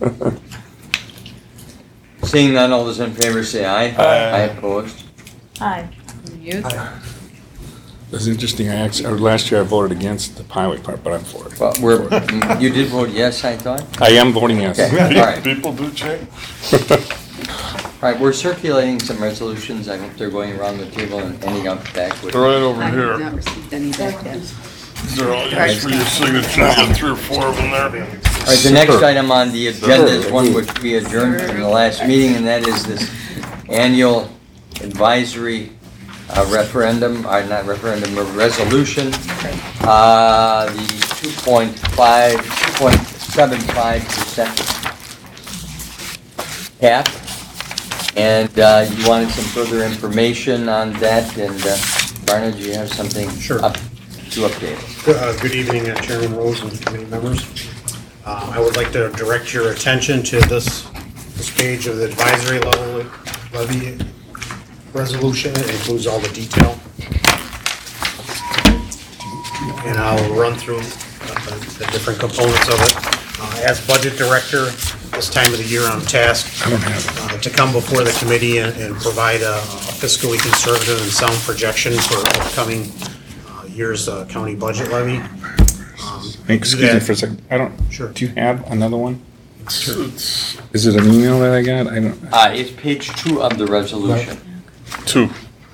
Seeing none, all those in favor say aye. Aye. Opposed? Aye. You? It's interesting, I actually, or last year I voted against the highway part, but I'm for it. Well, we're, you did vote yes, I thought? I am voting yes. Okay. All right. People do change. All right, we're circulating some resolutions. I hope they're going around the table and ending up back with. They're right over I have here. not received any back yet. They're all yours for your signature. I got three or four of them there. All right, the next item on the agenda is one which we adjourned from the last meeting, and that is this annual advisory uh, referendum, or not referendum, a resolution. Uh, the two point five, two point seven five percent cap. And uh, you wanted some further information on that, and uh, Barna, do you have something? Sure. up To update? Good uh, good evening, uh, Chairman Rose and committee members. Uh, I would like to direct your attention to this, this page of the advisory level levy resolution. It includes all the detail. And I'll run through uh, the different components of it. Uh, As budget director, this time of the year, I'm tasked uh, to come before the committee and and provide a fiscally conservative and sound projection for upcoming uh, year's uh, county budget levy. Um, Excuse me for a second, I don't, Sure. do you have another one? It's Is it an email that I got? I don't, Uh, It's page two of the resolution. two.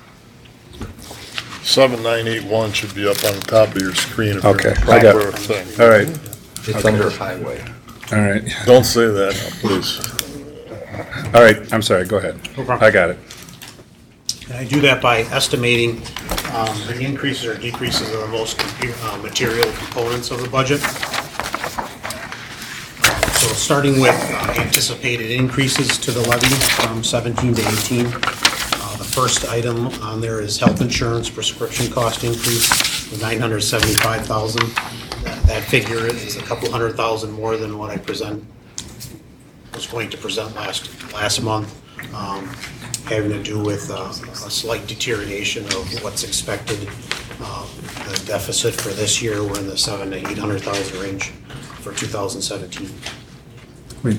seven nine eight one should be up on the top of your screen. if you're Okay, in the I got proper it. thing. all right, It's under highway. all right, Don't say that, please. all right, I'm sorry, go ahead. No problem. I got it. And I do that by estimating um, the increases or decreases of the most compu- uh, material components of the budget. So starting with uh, anticipated increases to the levy from seventeen to eighteen. Uh, The first item on there is health insurance prescription cost increase of nine hundred seventy-five thousand dollars. That that figure is a couple hundred thousand more than what I present, was going to present last, last month. Um, having to do with uh, a slight deterioration of what's expected. Uh, The deficit for this year, we're in the seven to eight hundred thousand range for two thousand seventeen. Wait,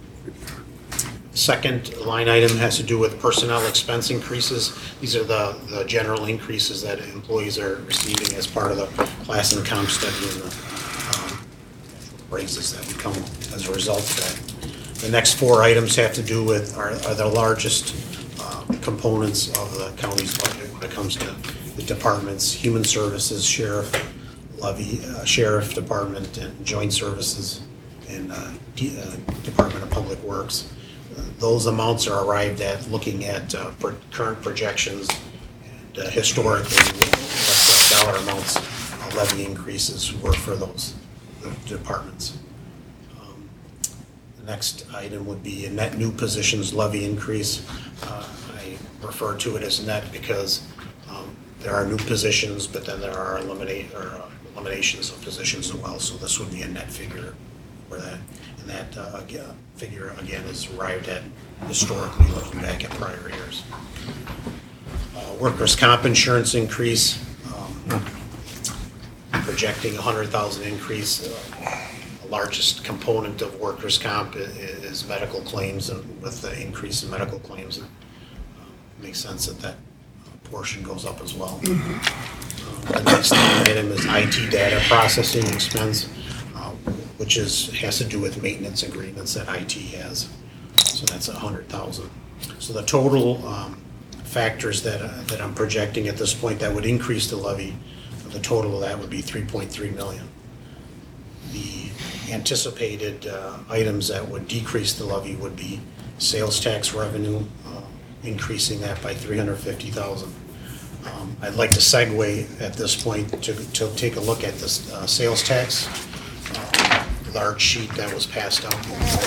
Second line item has to do with personnel expense increases. These are the, the general increases that employees are receiving as part of the class and comp study and the um, raises that would come as a result of that. The next four items have to do with, are, are the largest uh, components of the county's budget when it comes to the departments, human services, sheriff, levy, uh, sheriff department, and joint services, and uh, D- uh, Department of Public Works. Uh, Those amounts are arrived at looking at uh, pro- current projections and uh, historically what the dollar amounts of levy increases were for those the departments. Um, The next item would be a net new positions levy increase. Uh, I refer to it as net because um, there are new positions, but then there are eliminate, or uh, eliminations of positions as well, so this would be a net figure for that. And that, uh, again, figure, again, is arrived at historically, looking back at prior years. Uh, Workers' comp insurance increase, um, projecting a hundred thousand increase. Uh, The largest component of workers' comp i- i- is medical claims, and with the increase in medical claims, it uh, makes sense that that uh, portion goes up as well. Uh, The next item is I T data processing expense, uh, which is, has to do with maintenance agreements that I T has. So that's a hundred thousand. So the total um, factors that, uh, that I'm projecting at this point that would increase the levy, the total of that would be three point three million. The anticipated uh, items that would decrease the levy would be sales tax revenue, uh, increasing that by three hundred fifty thousand. Um, I'd like to segue at this point to, to take a look at this uh, sales tax uh, large sheet that was passed out.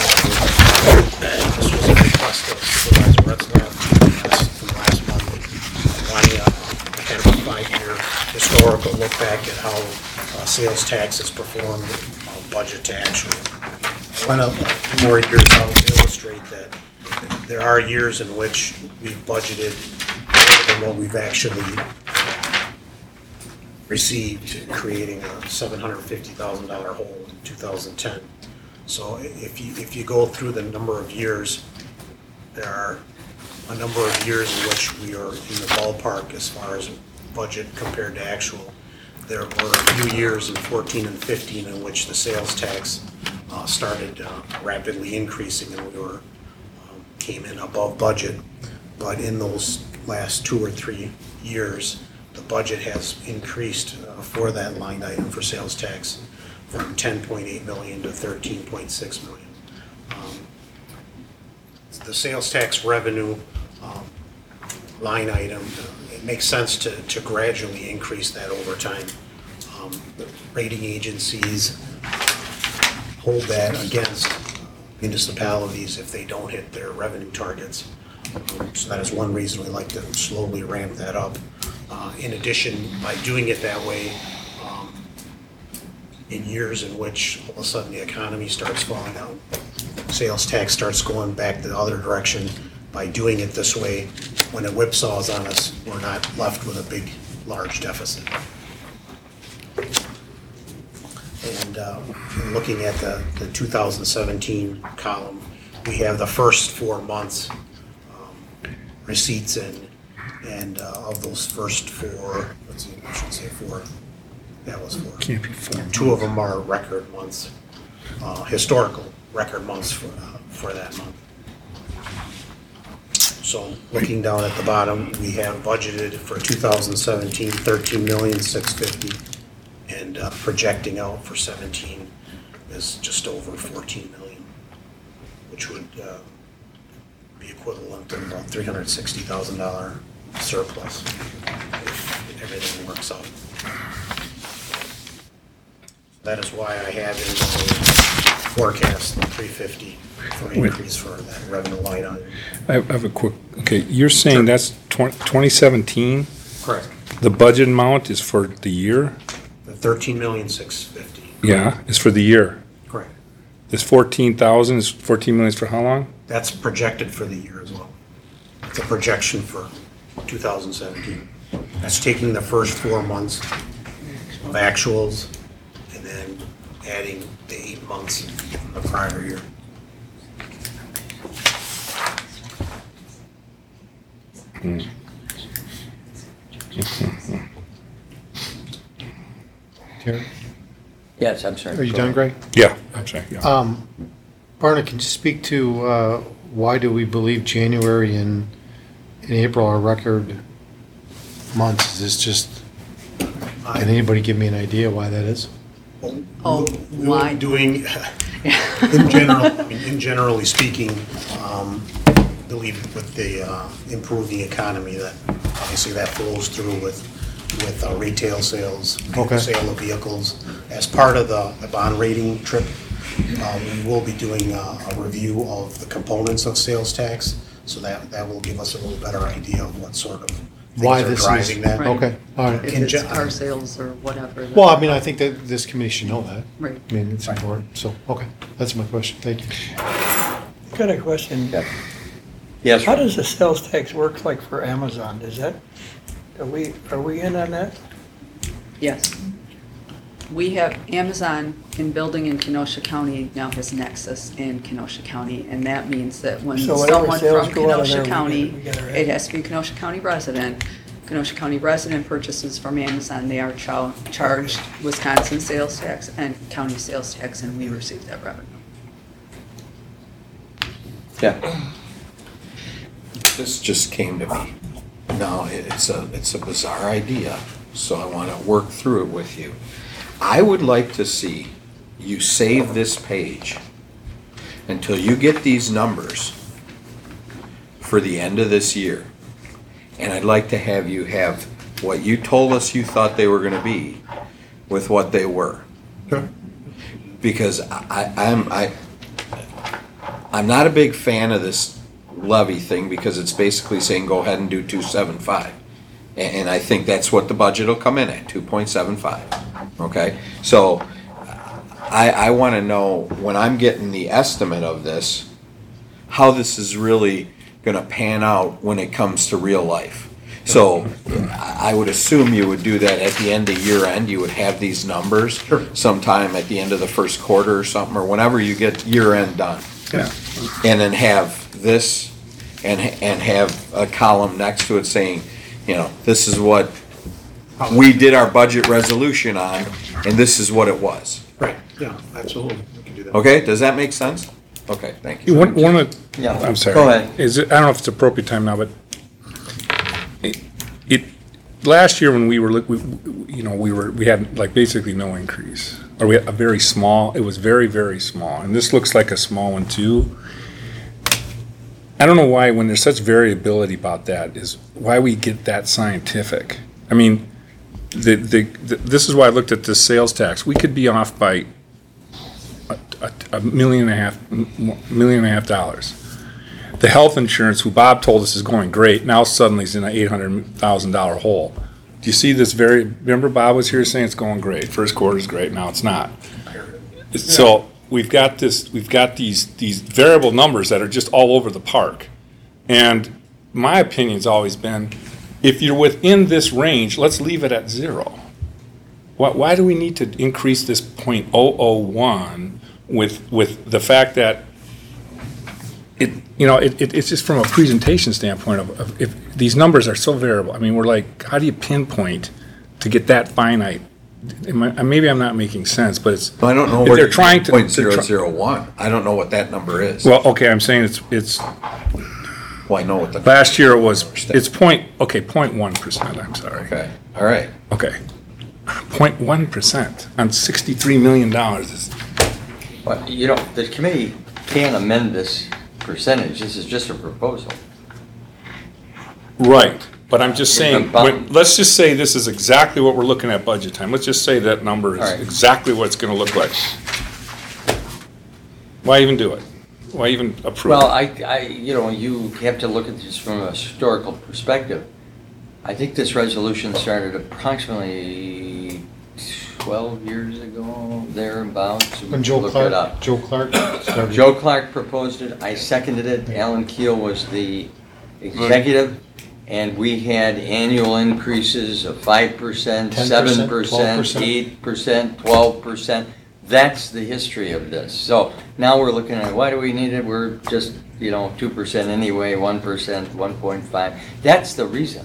This was a request of Supervisor Retzlaff from last month, wanting a kind of a five-year historical look back at how uh, sales tax is performed, uh, budget to actual. I want to more years out to illustrate that there are years in which we've budgeted more than what we've actually received, creating a seven hundred fifty thousand dollar hole in two thousand ten. So if you, if you go through the number of years, there are a number of years in which we are in the ballpark as far as budget compared to actual. There were a few years in fourteen and fifteen in which the sales tax uh, started uh, rapidly increasing, and we were um, came in above budget. But in those last two or three years, the budget has increased uh, for that line item for sales tax from ten point eight million to thirteen point six million. Um, the sales tax revenue um, line item, uh, it makes sense to, to gradually increase that over time. Um, the rating agencies hold that against municipalities if they don't hit their revenue targets. Um, so that is one reason we like to slowly ramp that up. Uh, in addition, by doing it that way, um, in years in which all of a sudden the economy starts falling out, sales tax starts going back the other direction, by doing it this way, when it whipsaws on us, we're not left with a big, large deficit. And uh, in looking at the, the two thousand seventeen column, we have the first four months um, receipts in, and uh, of those first four, let's see, I should say four, that was four. Can't be four. Two of them are record months, uh, historical record months for, uh, for that month. So looking down at the bottom, we have budgeted for two thousand seventeen, thirteen million, six fifty, and uh, projecting out for seventeen is just over fourteen million, which would uh, be equivalent to about three hundred sixty thousand dollars surplus if everything works out. That is why I have in my forecast the three fifty for increase for that revenue line item. I have I have a quick, okay, you're saying that's twenty seventeen? Correct. The budget amount is for the year? The thirteen million, six fifty. Yeah, it's for the year. Correct. This fourteen thousand is fourteen million is for how long? That's projected for the year as well. It's a projection for two thousand seventeen. That's taking the first four months of actuals and then adding the eight months from the prior year. Hmm. Terry, Yes, I'm sorry. are you Go done, ahead. Greg? Yeah, I'm sorry, yeah. Um, Barna, can you speak to uh, why do we believe January and, and April are record months? Is this just, can anybody give me an idea why that is? Oh, We will why? be doing, in general, I mean, in generally speaking, um, believe with the uh, improving economy, that obviously that flows through with, with uh, retail sales, Okay. sale of vehicles. As part of the the bond rating trip, uh, we will be doing a a review of the components of sales tax, so that, that will give us a little better idea of what sort of why things are this is. driving that. Right. Okay, all right. If In it's gen- car sales or whatever. Well, I mean, I think that this committee should know that. Right. I mean, it's important, so, okay, that's my question, thank you. Got a question. Yep. Yes, How sir. does the sales tax work like for Amazon? Is that, are we, are we in on that? Yes. We have, Amazon in building in Kenosha County now has Nexus in Kenosha County, and that means that when So whatever someone sales from go out of there, Kenosha we get- County, we get a rate? it has to be a Kenosha County resident. Kenosha County resident purchases from Amazon, they are char- charged Wisconsin sales tax and county sales tax, and we receive that revenue. Yeah. This just came to me. No, it- it's a, it's a bizarre idea, so I want to work through it with you. I would like to see you save this page until you get these numbers for the end of this year. And I'd like to have you have what you told us you thought they were gonna be with what they were. Because I, I'm, I, I'm not a big fan of this levy thing because it's basically saying go ahead and do two seven five. And, and I think that's what the budget will come in at, two point seven five, okay? So I, I wanna know, when I'm getting the estimate of this, how this is really gonna pan out when it comes to real life. So I would assume you would do that at the end of year end, you would have these numbers sometime at the end of the first quarter or something, or whenever you get year end done. Yeah. And then have this and, and have a column next to it saying, you know, this is what we did our budget resolution on, and this is what it was. Right, yeah, absolutely, we can do that. Okay, does that make sense? Okay, thank You you. want, want to, Yeah, I'm sorry. go ahead. Is it, I don't know if it's appropriate time now, but it, it, last year when we were, look- we, we- you know, we were, we had like basically no increase. Or we had a very small, it was very, very small. And this looks like a small one too. I don't know why, when there's such variability about that, is why we get that scientific. I mean, the, the, the- this is why I looked at the sales tax. We could be off by a, a, a million and a half, m- million and a half dollars. The health insurance, who Bob told us is going great, now suddenly is in an eight hundred thousand dollar hole. Do you see this very, remember Bob was here saying it's going great, first quarter's great, now it's not. So, we've got this, we've got these, these variable numbers that are just all over the park. And my opinion's always been, if you're within this range, let's leave it at zero. Why, why do we need to increase this point oh oh one with, with the fact that it, you know, it, it, it's just from a presentation standpoint of, of, if these numbers are so variable, I mean, we're like, how do you pinpoint to get that finite? Am I, maybe I'm not making sense, but it's. I don't know if where they're you trying to. point they're zero try- zero one. I don't know what that number is. Well, okay, I'm saying it's, it's, Well, I know what the. last year it was, it's point, okay, point one percent, I'm sorry. Okay, all right. Okay. Point one percent on sixty-three million dollars is, But, you know, the committee can't amend this percentage, this is just a proposal. right, but I'm just saying, About- when- let's just say this is exactly what we're looking at budget time. Let's just say that number is All right. exactly what it's gonna look like. Why even do it? Why even approve? Well, it? I, I, you know, you have to look at this from a historical perspective. I think this resolution started approximately twelve years ago, thereabouts. When Joe Look it up. Clark, Joe Clark started. Joe Clark proposed it, I seconded it, Alan Keel was the executive, and we had annual increases of five percent, ten percent, seven percent, twelve percent. eight percent, twelve percent. That's the history of this. So now we're looking at, why do we need it? We're just, you know, two percent anyway, one percent, one point five. That's the reason.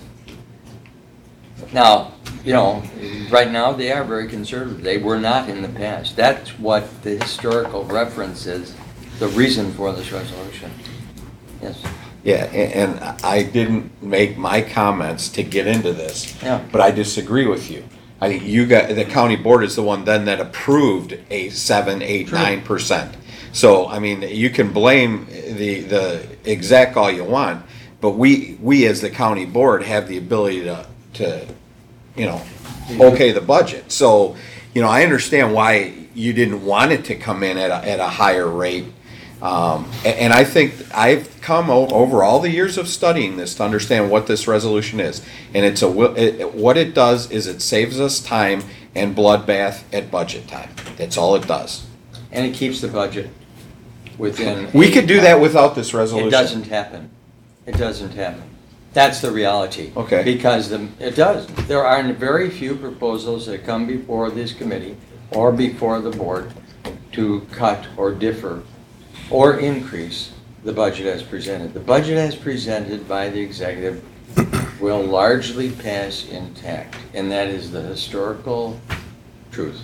Now, you know, right now, they are very conservative. They were not in the past. That's what the historical reference is, the reason for this resolution. Yes. Yeah, a- and I didn't make my comments to get into this. Yeah. But I disagree with you. I think you got, the county board is the one then that approved a seven, eight, True. nine percent. So, I mean, you can blame the, the exec all you want, but we, we as the county board have the ability to, to, you know, okay the budget. So, you know, I understand why you didn't want it to come in at a, at a higher rate. Um, a- and I think I've come o- over all the years of studying this to understand what this resolution is. And it's a, wi- it, it- what it does is it saves us time and bloodbath at budget time. That's all it does. And it keeps the budget within. We could do that without this resolution. It doesn't happen. It doesn't happen. That's the reality. Okay. Because the, it does. There are very few proposals that come before this committee or before the board to cut or differ or increase the budget as presented. The budget as presented by the executive will largely pass intact, and that is the historical truth.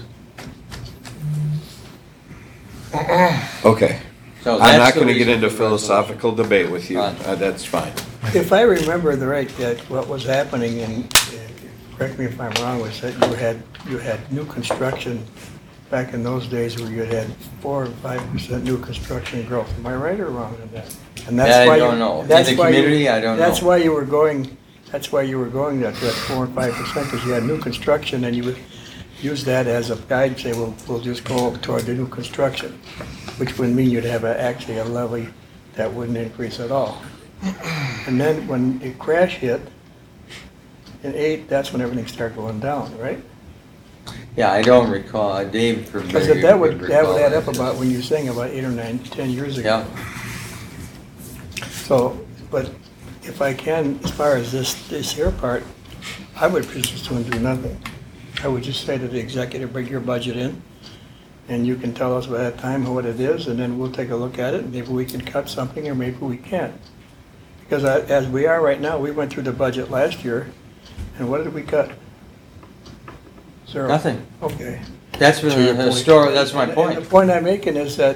Okay. So I'm that's not the gonna get reason into for the philosophical debate with you. Fine. Uh, That's fine. If I remember the right, that what was happening, and uh, correct me if I'm wrong, was that you had, you had new construction back in those days where you had four or five percent new construction growth. Am I right or wrong in that? And that's That I why you- don't know. In that's the why you- community, I don't That's know. why you were going, that's why you were going that, that four and five percent, because you had new construction, and you would use that as a guide, say, well, we'll just go toward the new construction, which would mean you'd have a- actually a levy that wouldn't increase at all. And then when the crash hit, in eight, that's when everything started going down, right? Yeah, I don't recall. Uh, Dave Because very that would, would that would recall add up that. about when you were saying about eight or nine, ten years ago. Yeah. So, but if I can, as far as this, this here part, I would just do nothing. I would just say to the executive, bring your budget in, and you can tell us by that time what it is, and then we'll take a look at it, and maybe we can cut something, or maybe we can't. Because I- as we are right now, we went through the budget last year, and what did we cut? Zero. Nothing. Okay. That's been To your the point. story, that's my And- point. And the point I'm making is that,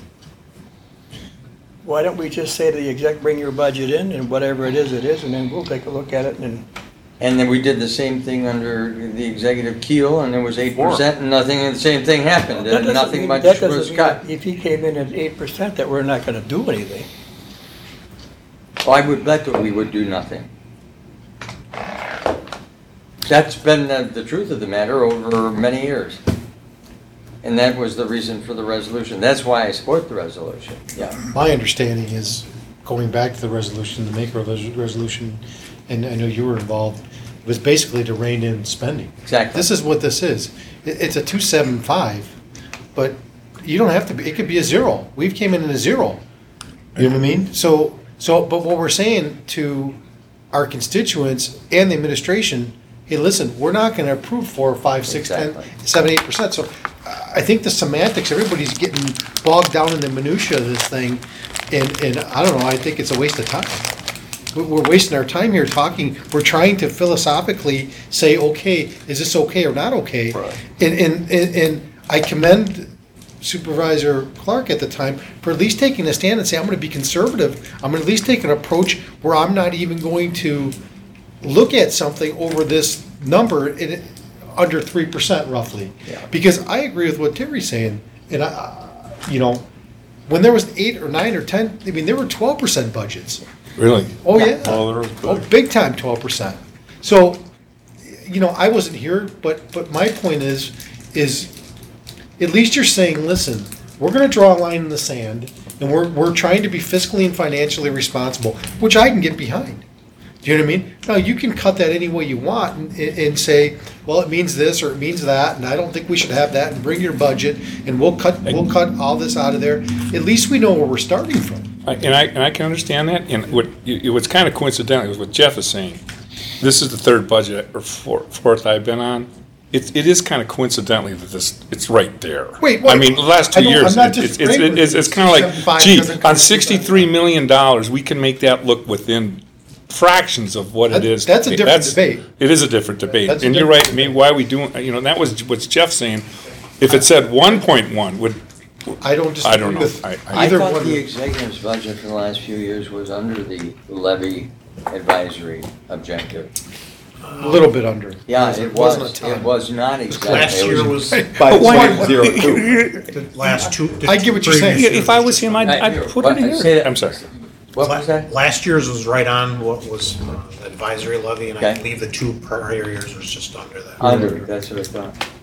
why don't we just say to the exec, bring your budget in, and whatever it is, it is, and then we'll take a look at it, and And then we did the same thing under the executive keel, and it was eight percent, and nothing, and the same thing happened, That and doesn't nothing mean- much that doesn't was mean cut. that If he came in at eight percent, that we're not gonna do anything. Well, I would bet that we would do nothing. That's been the, the truth of the matter over many years. And that was the reason for the resolution. That's why I support the resolution, yeah. My understanding is, going back to the resolution, the maker of the resolution, and I know you were involved, was basically to rein in spending. Exactly. This is what this is. It- It's a two seven five, but you don't have to be, it could be a zero. We've came in at a zero. You know what I mean? So, so, but what we're saying to our constituents and the administration, hey, listen, we're not gonna approve four, five, six, ten, Exactly. seven, eight percent. So I think the semantics, everybody's getting bogged down in the minutia of this thing, and, and I don't know, I think it's a waste of time. We- We're wasting our time here talking, we're trying to philosophically say, okay, is this okay or not okay? And, and, and and I commend Supervisor Clark at the time for at least taking a stand and saying, I'm gonna be conservative. I'm gonna at least take an approach where I'm not even going to look at something over this number in, it- under three percent roughly. Yeah. Because I agree with what Terry's saying, and I, you know, when there was eight or nine or ten, I mean, there were twelve percent budgets. Really? Oh, yeah. Oh, there was Oh, big. big time twelve percent. So, you know, I wasn't here, but, but my point is, is at least you're saying, listen, we're gonna draw a line in the sand, and we're, we're trying to be fiscally and financially responsible, which I can get behind. Do you know what I mean? Now, you can cut that any way you want and, and say, well, it means this or it means that, and I don't think we should have that, and bring your budget, and we'll cut, we'll cut all this out of there. At least we know where we're starting from. I- And I, and I can understand that, and what, it- what's kind of coincidental is what Jeff is saying. This is the third budget, or four- fourth I've been on. It, it is kind of coincidentally that this, it's right there. Wait, I wait. mean, the last I two don't- I'm years, not it's, it's, disagreeing with it's, you. it's kind of like, seventy-five gee, doesn't on come- sixty-three million dollars, we can make that look within fractions of what it That- is. that's a different That's- debate. It is a different debate. That's a And you're different right, I mean, why are we doing, you know, that was what Jeff's saying. If it said one point one, would, I don't I disagree don't know. with I- I either thought one. the executive's budget for the last few years was under the levy advisory objective. A little bit under. Yeah, It it wasn't was, a ton. it was not exactly. Last it year was- was, By why- point zero two. the last two. the I get what you're saying. previous Yeah, if I years was him, I'd, Right, I'd here, put what- it in say here. that- I'm sorry. What was that? Last year's was right on what was uh, advisory levy, and I Okay. believe the two prior years was just under that. Under, that's what I thought.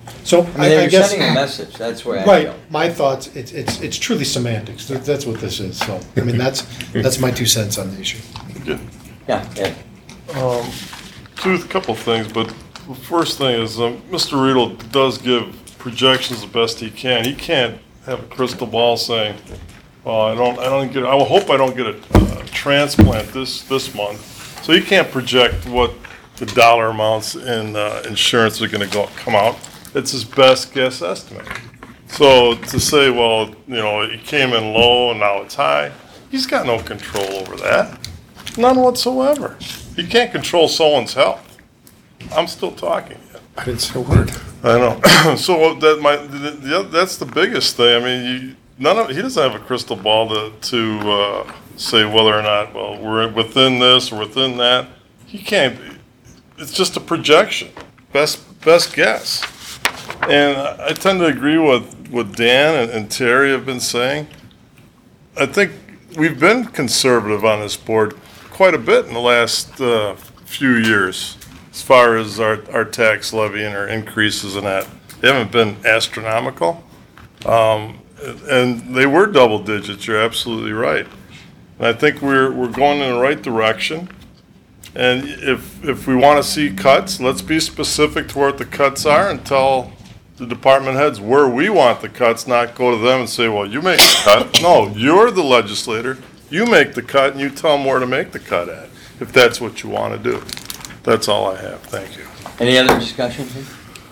So I mean, I I they're guess. sending a message, that's where I Right, feel. my thoughts, it's, it's, it's truly semantics, That- that's what this is, so, I mean, that's, that's my two cents on the issue. Yeah, Ed. Um, two, couple things, but the first thing is, um, Mister Riedel does give projections the best he can. He can't have a crystal ball saying, well, I don't, I don't get, I will hope I don't get a, a transplant this, this month. So he can't project what the dollar amounts in, uh, insurance are gonna go, come out. It's his best guess estimate. So to say, well, you know, it came in low and now it's high, he's got no control over that. None whatsoever. He can't control someone's health. I'm still talking. I didn't say a word. I know. So that my the, the, that's the biggest thing. I mean, you, none of he doesn't have a crystal ball to to uh, say whether or not well we're within this or within that. He can't. It's just a projection. Best best guess. And I tend to agree with what Dan and, and Terry have been saying. I think we've been conservative on this board quite a bit in the last uh, few years, as far as our, our tax levy and our increases and that. They haven't been astronomical. Um, and they were double digits, you're absolutely right. And I think we're, we're going in the right direction. And if, if we want to see cuts, let's be specific to what the cuts are and tell the department heads where we want the cuts, not go to them and say, well, you make the cut. No, you're the legislator. You make the cut and you tell them where to make the cut at, if that's what you want to do. That's all I have. Thank you. Any other discussion? All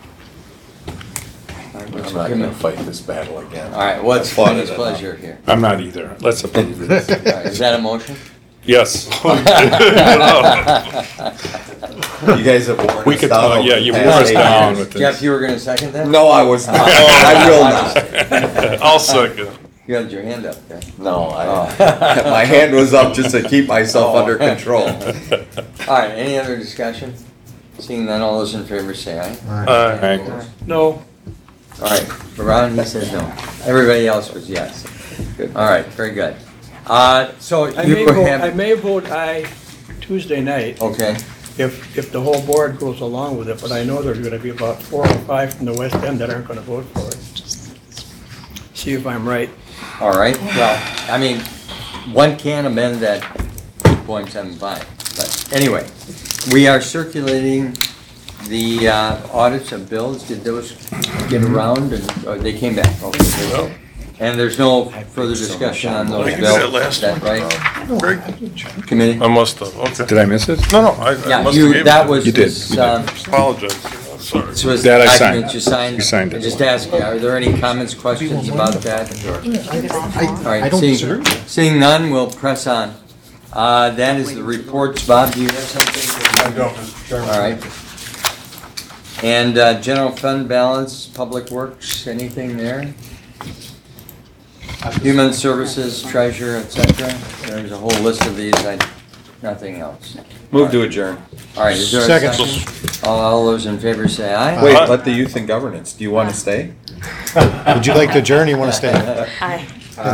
right, I'm what's not your gonna commitment? fight this battle again. All right, what's I fought his it pleasure here? I'm not either. Let's approve this. All right, is that a motion? Yes. You guys have worn We us could down talk, over yeah, the you wore past us eight down years. with Jeff, this. you were gonna second that? No, I was not. I will not. I'll second. You had your hand up there. No, I, my hand was up just to keep myself under control. All right, any other discussion? Seeing none, all those in favor say aye. Uh, Aye. No, All right, Ron, he says no. Everybody else was yes. Good. All right, very good. Uh, so I you may vote, I have, may vote aye Tuesday night okay, if, if the whole board goes along with it, but I know there's gonna be about four or five from the West End that aren't gonna vote for it. See if I'm right. all right. Well, I mean, one can amend that two point seven five, but anyway, we are circulating the uh, audits of bills. Did those get around and, or they came back? Okay, they did. And there's no further discussion on those I did bills, that is last that one. right? Greg, Committee? I must have. Okay. Did I miss it? No, no, I, I Yeah, must have you, gave that it. was You did, this, you did. um, Apologize. Sorry. this was That the I signed. document you signed. You signed it. Just asking, are there any comments, questions about that? All I right, don't seeing, disagree. seeing none, we'll press on. Uh, that is the reports. Bob, do you have something? I don't, Mister Chairman. All right. And, uh, general fund balance, public works, anything there? Human services, treasure, et cetera. There's a whole list of these, I, nothing else. Move to adjourn. All right, is there a Second. second? All, all those in favor say aye. Wait, let the youth and governance. Do you want to stay? Would you like to adjourn, or you wanna stay? Aye.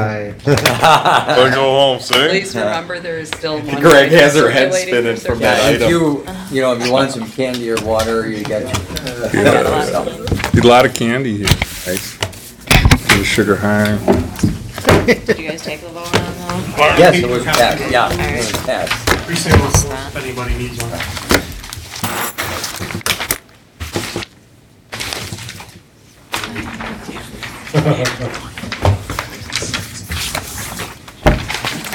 I go home, see? Please remember there is still one. Greg line has her head circulating for spinning from survey. that If item. you, you know, if you want some candy or water, you got your. got a lot. Did a lot of candy here. Nice. Little sugar high. Did you guys take a vote on that? Yes, it was passed, yeah, it was passed. If anybody needs one.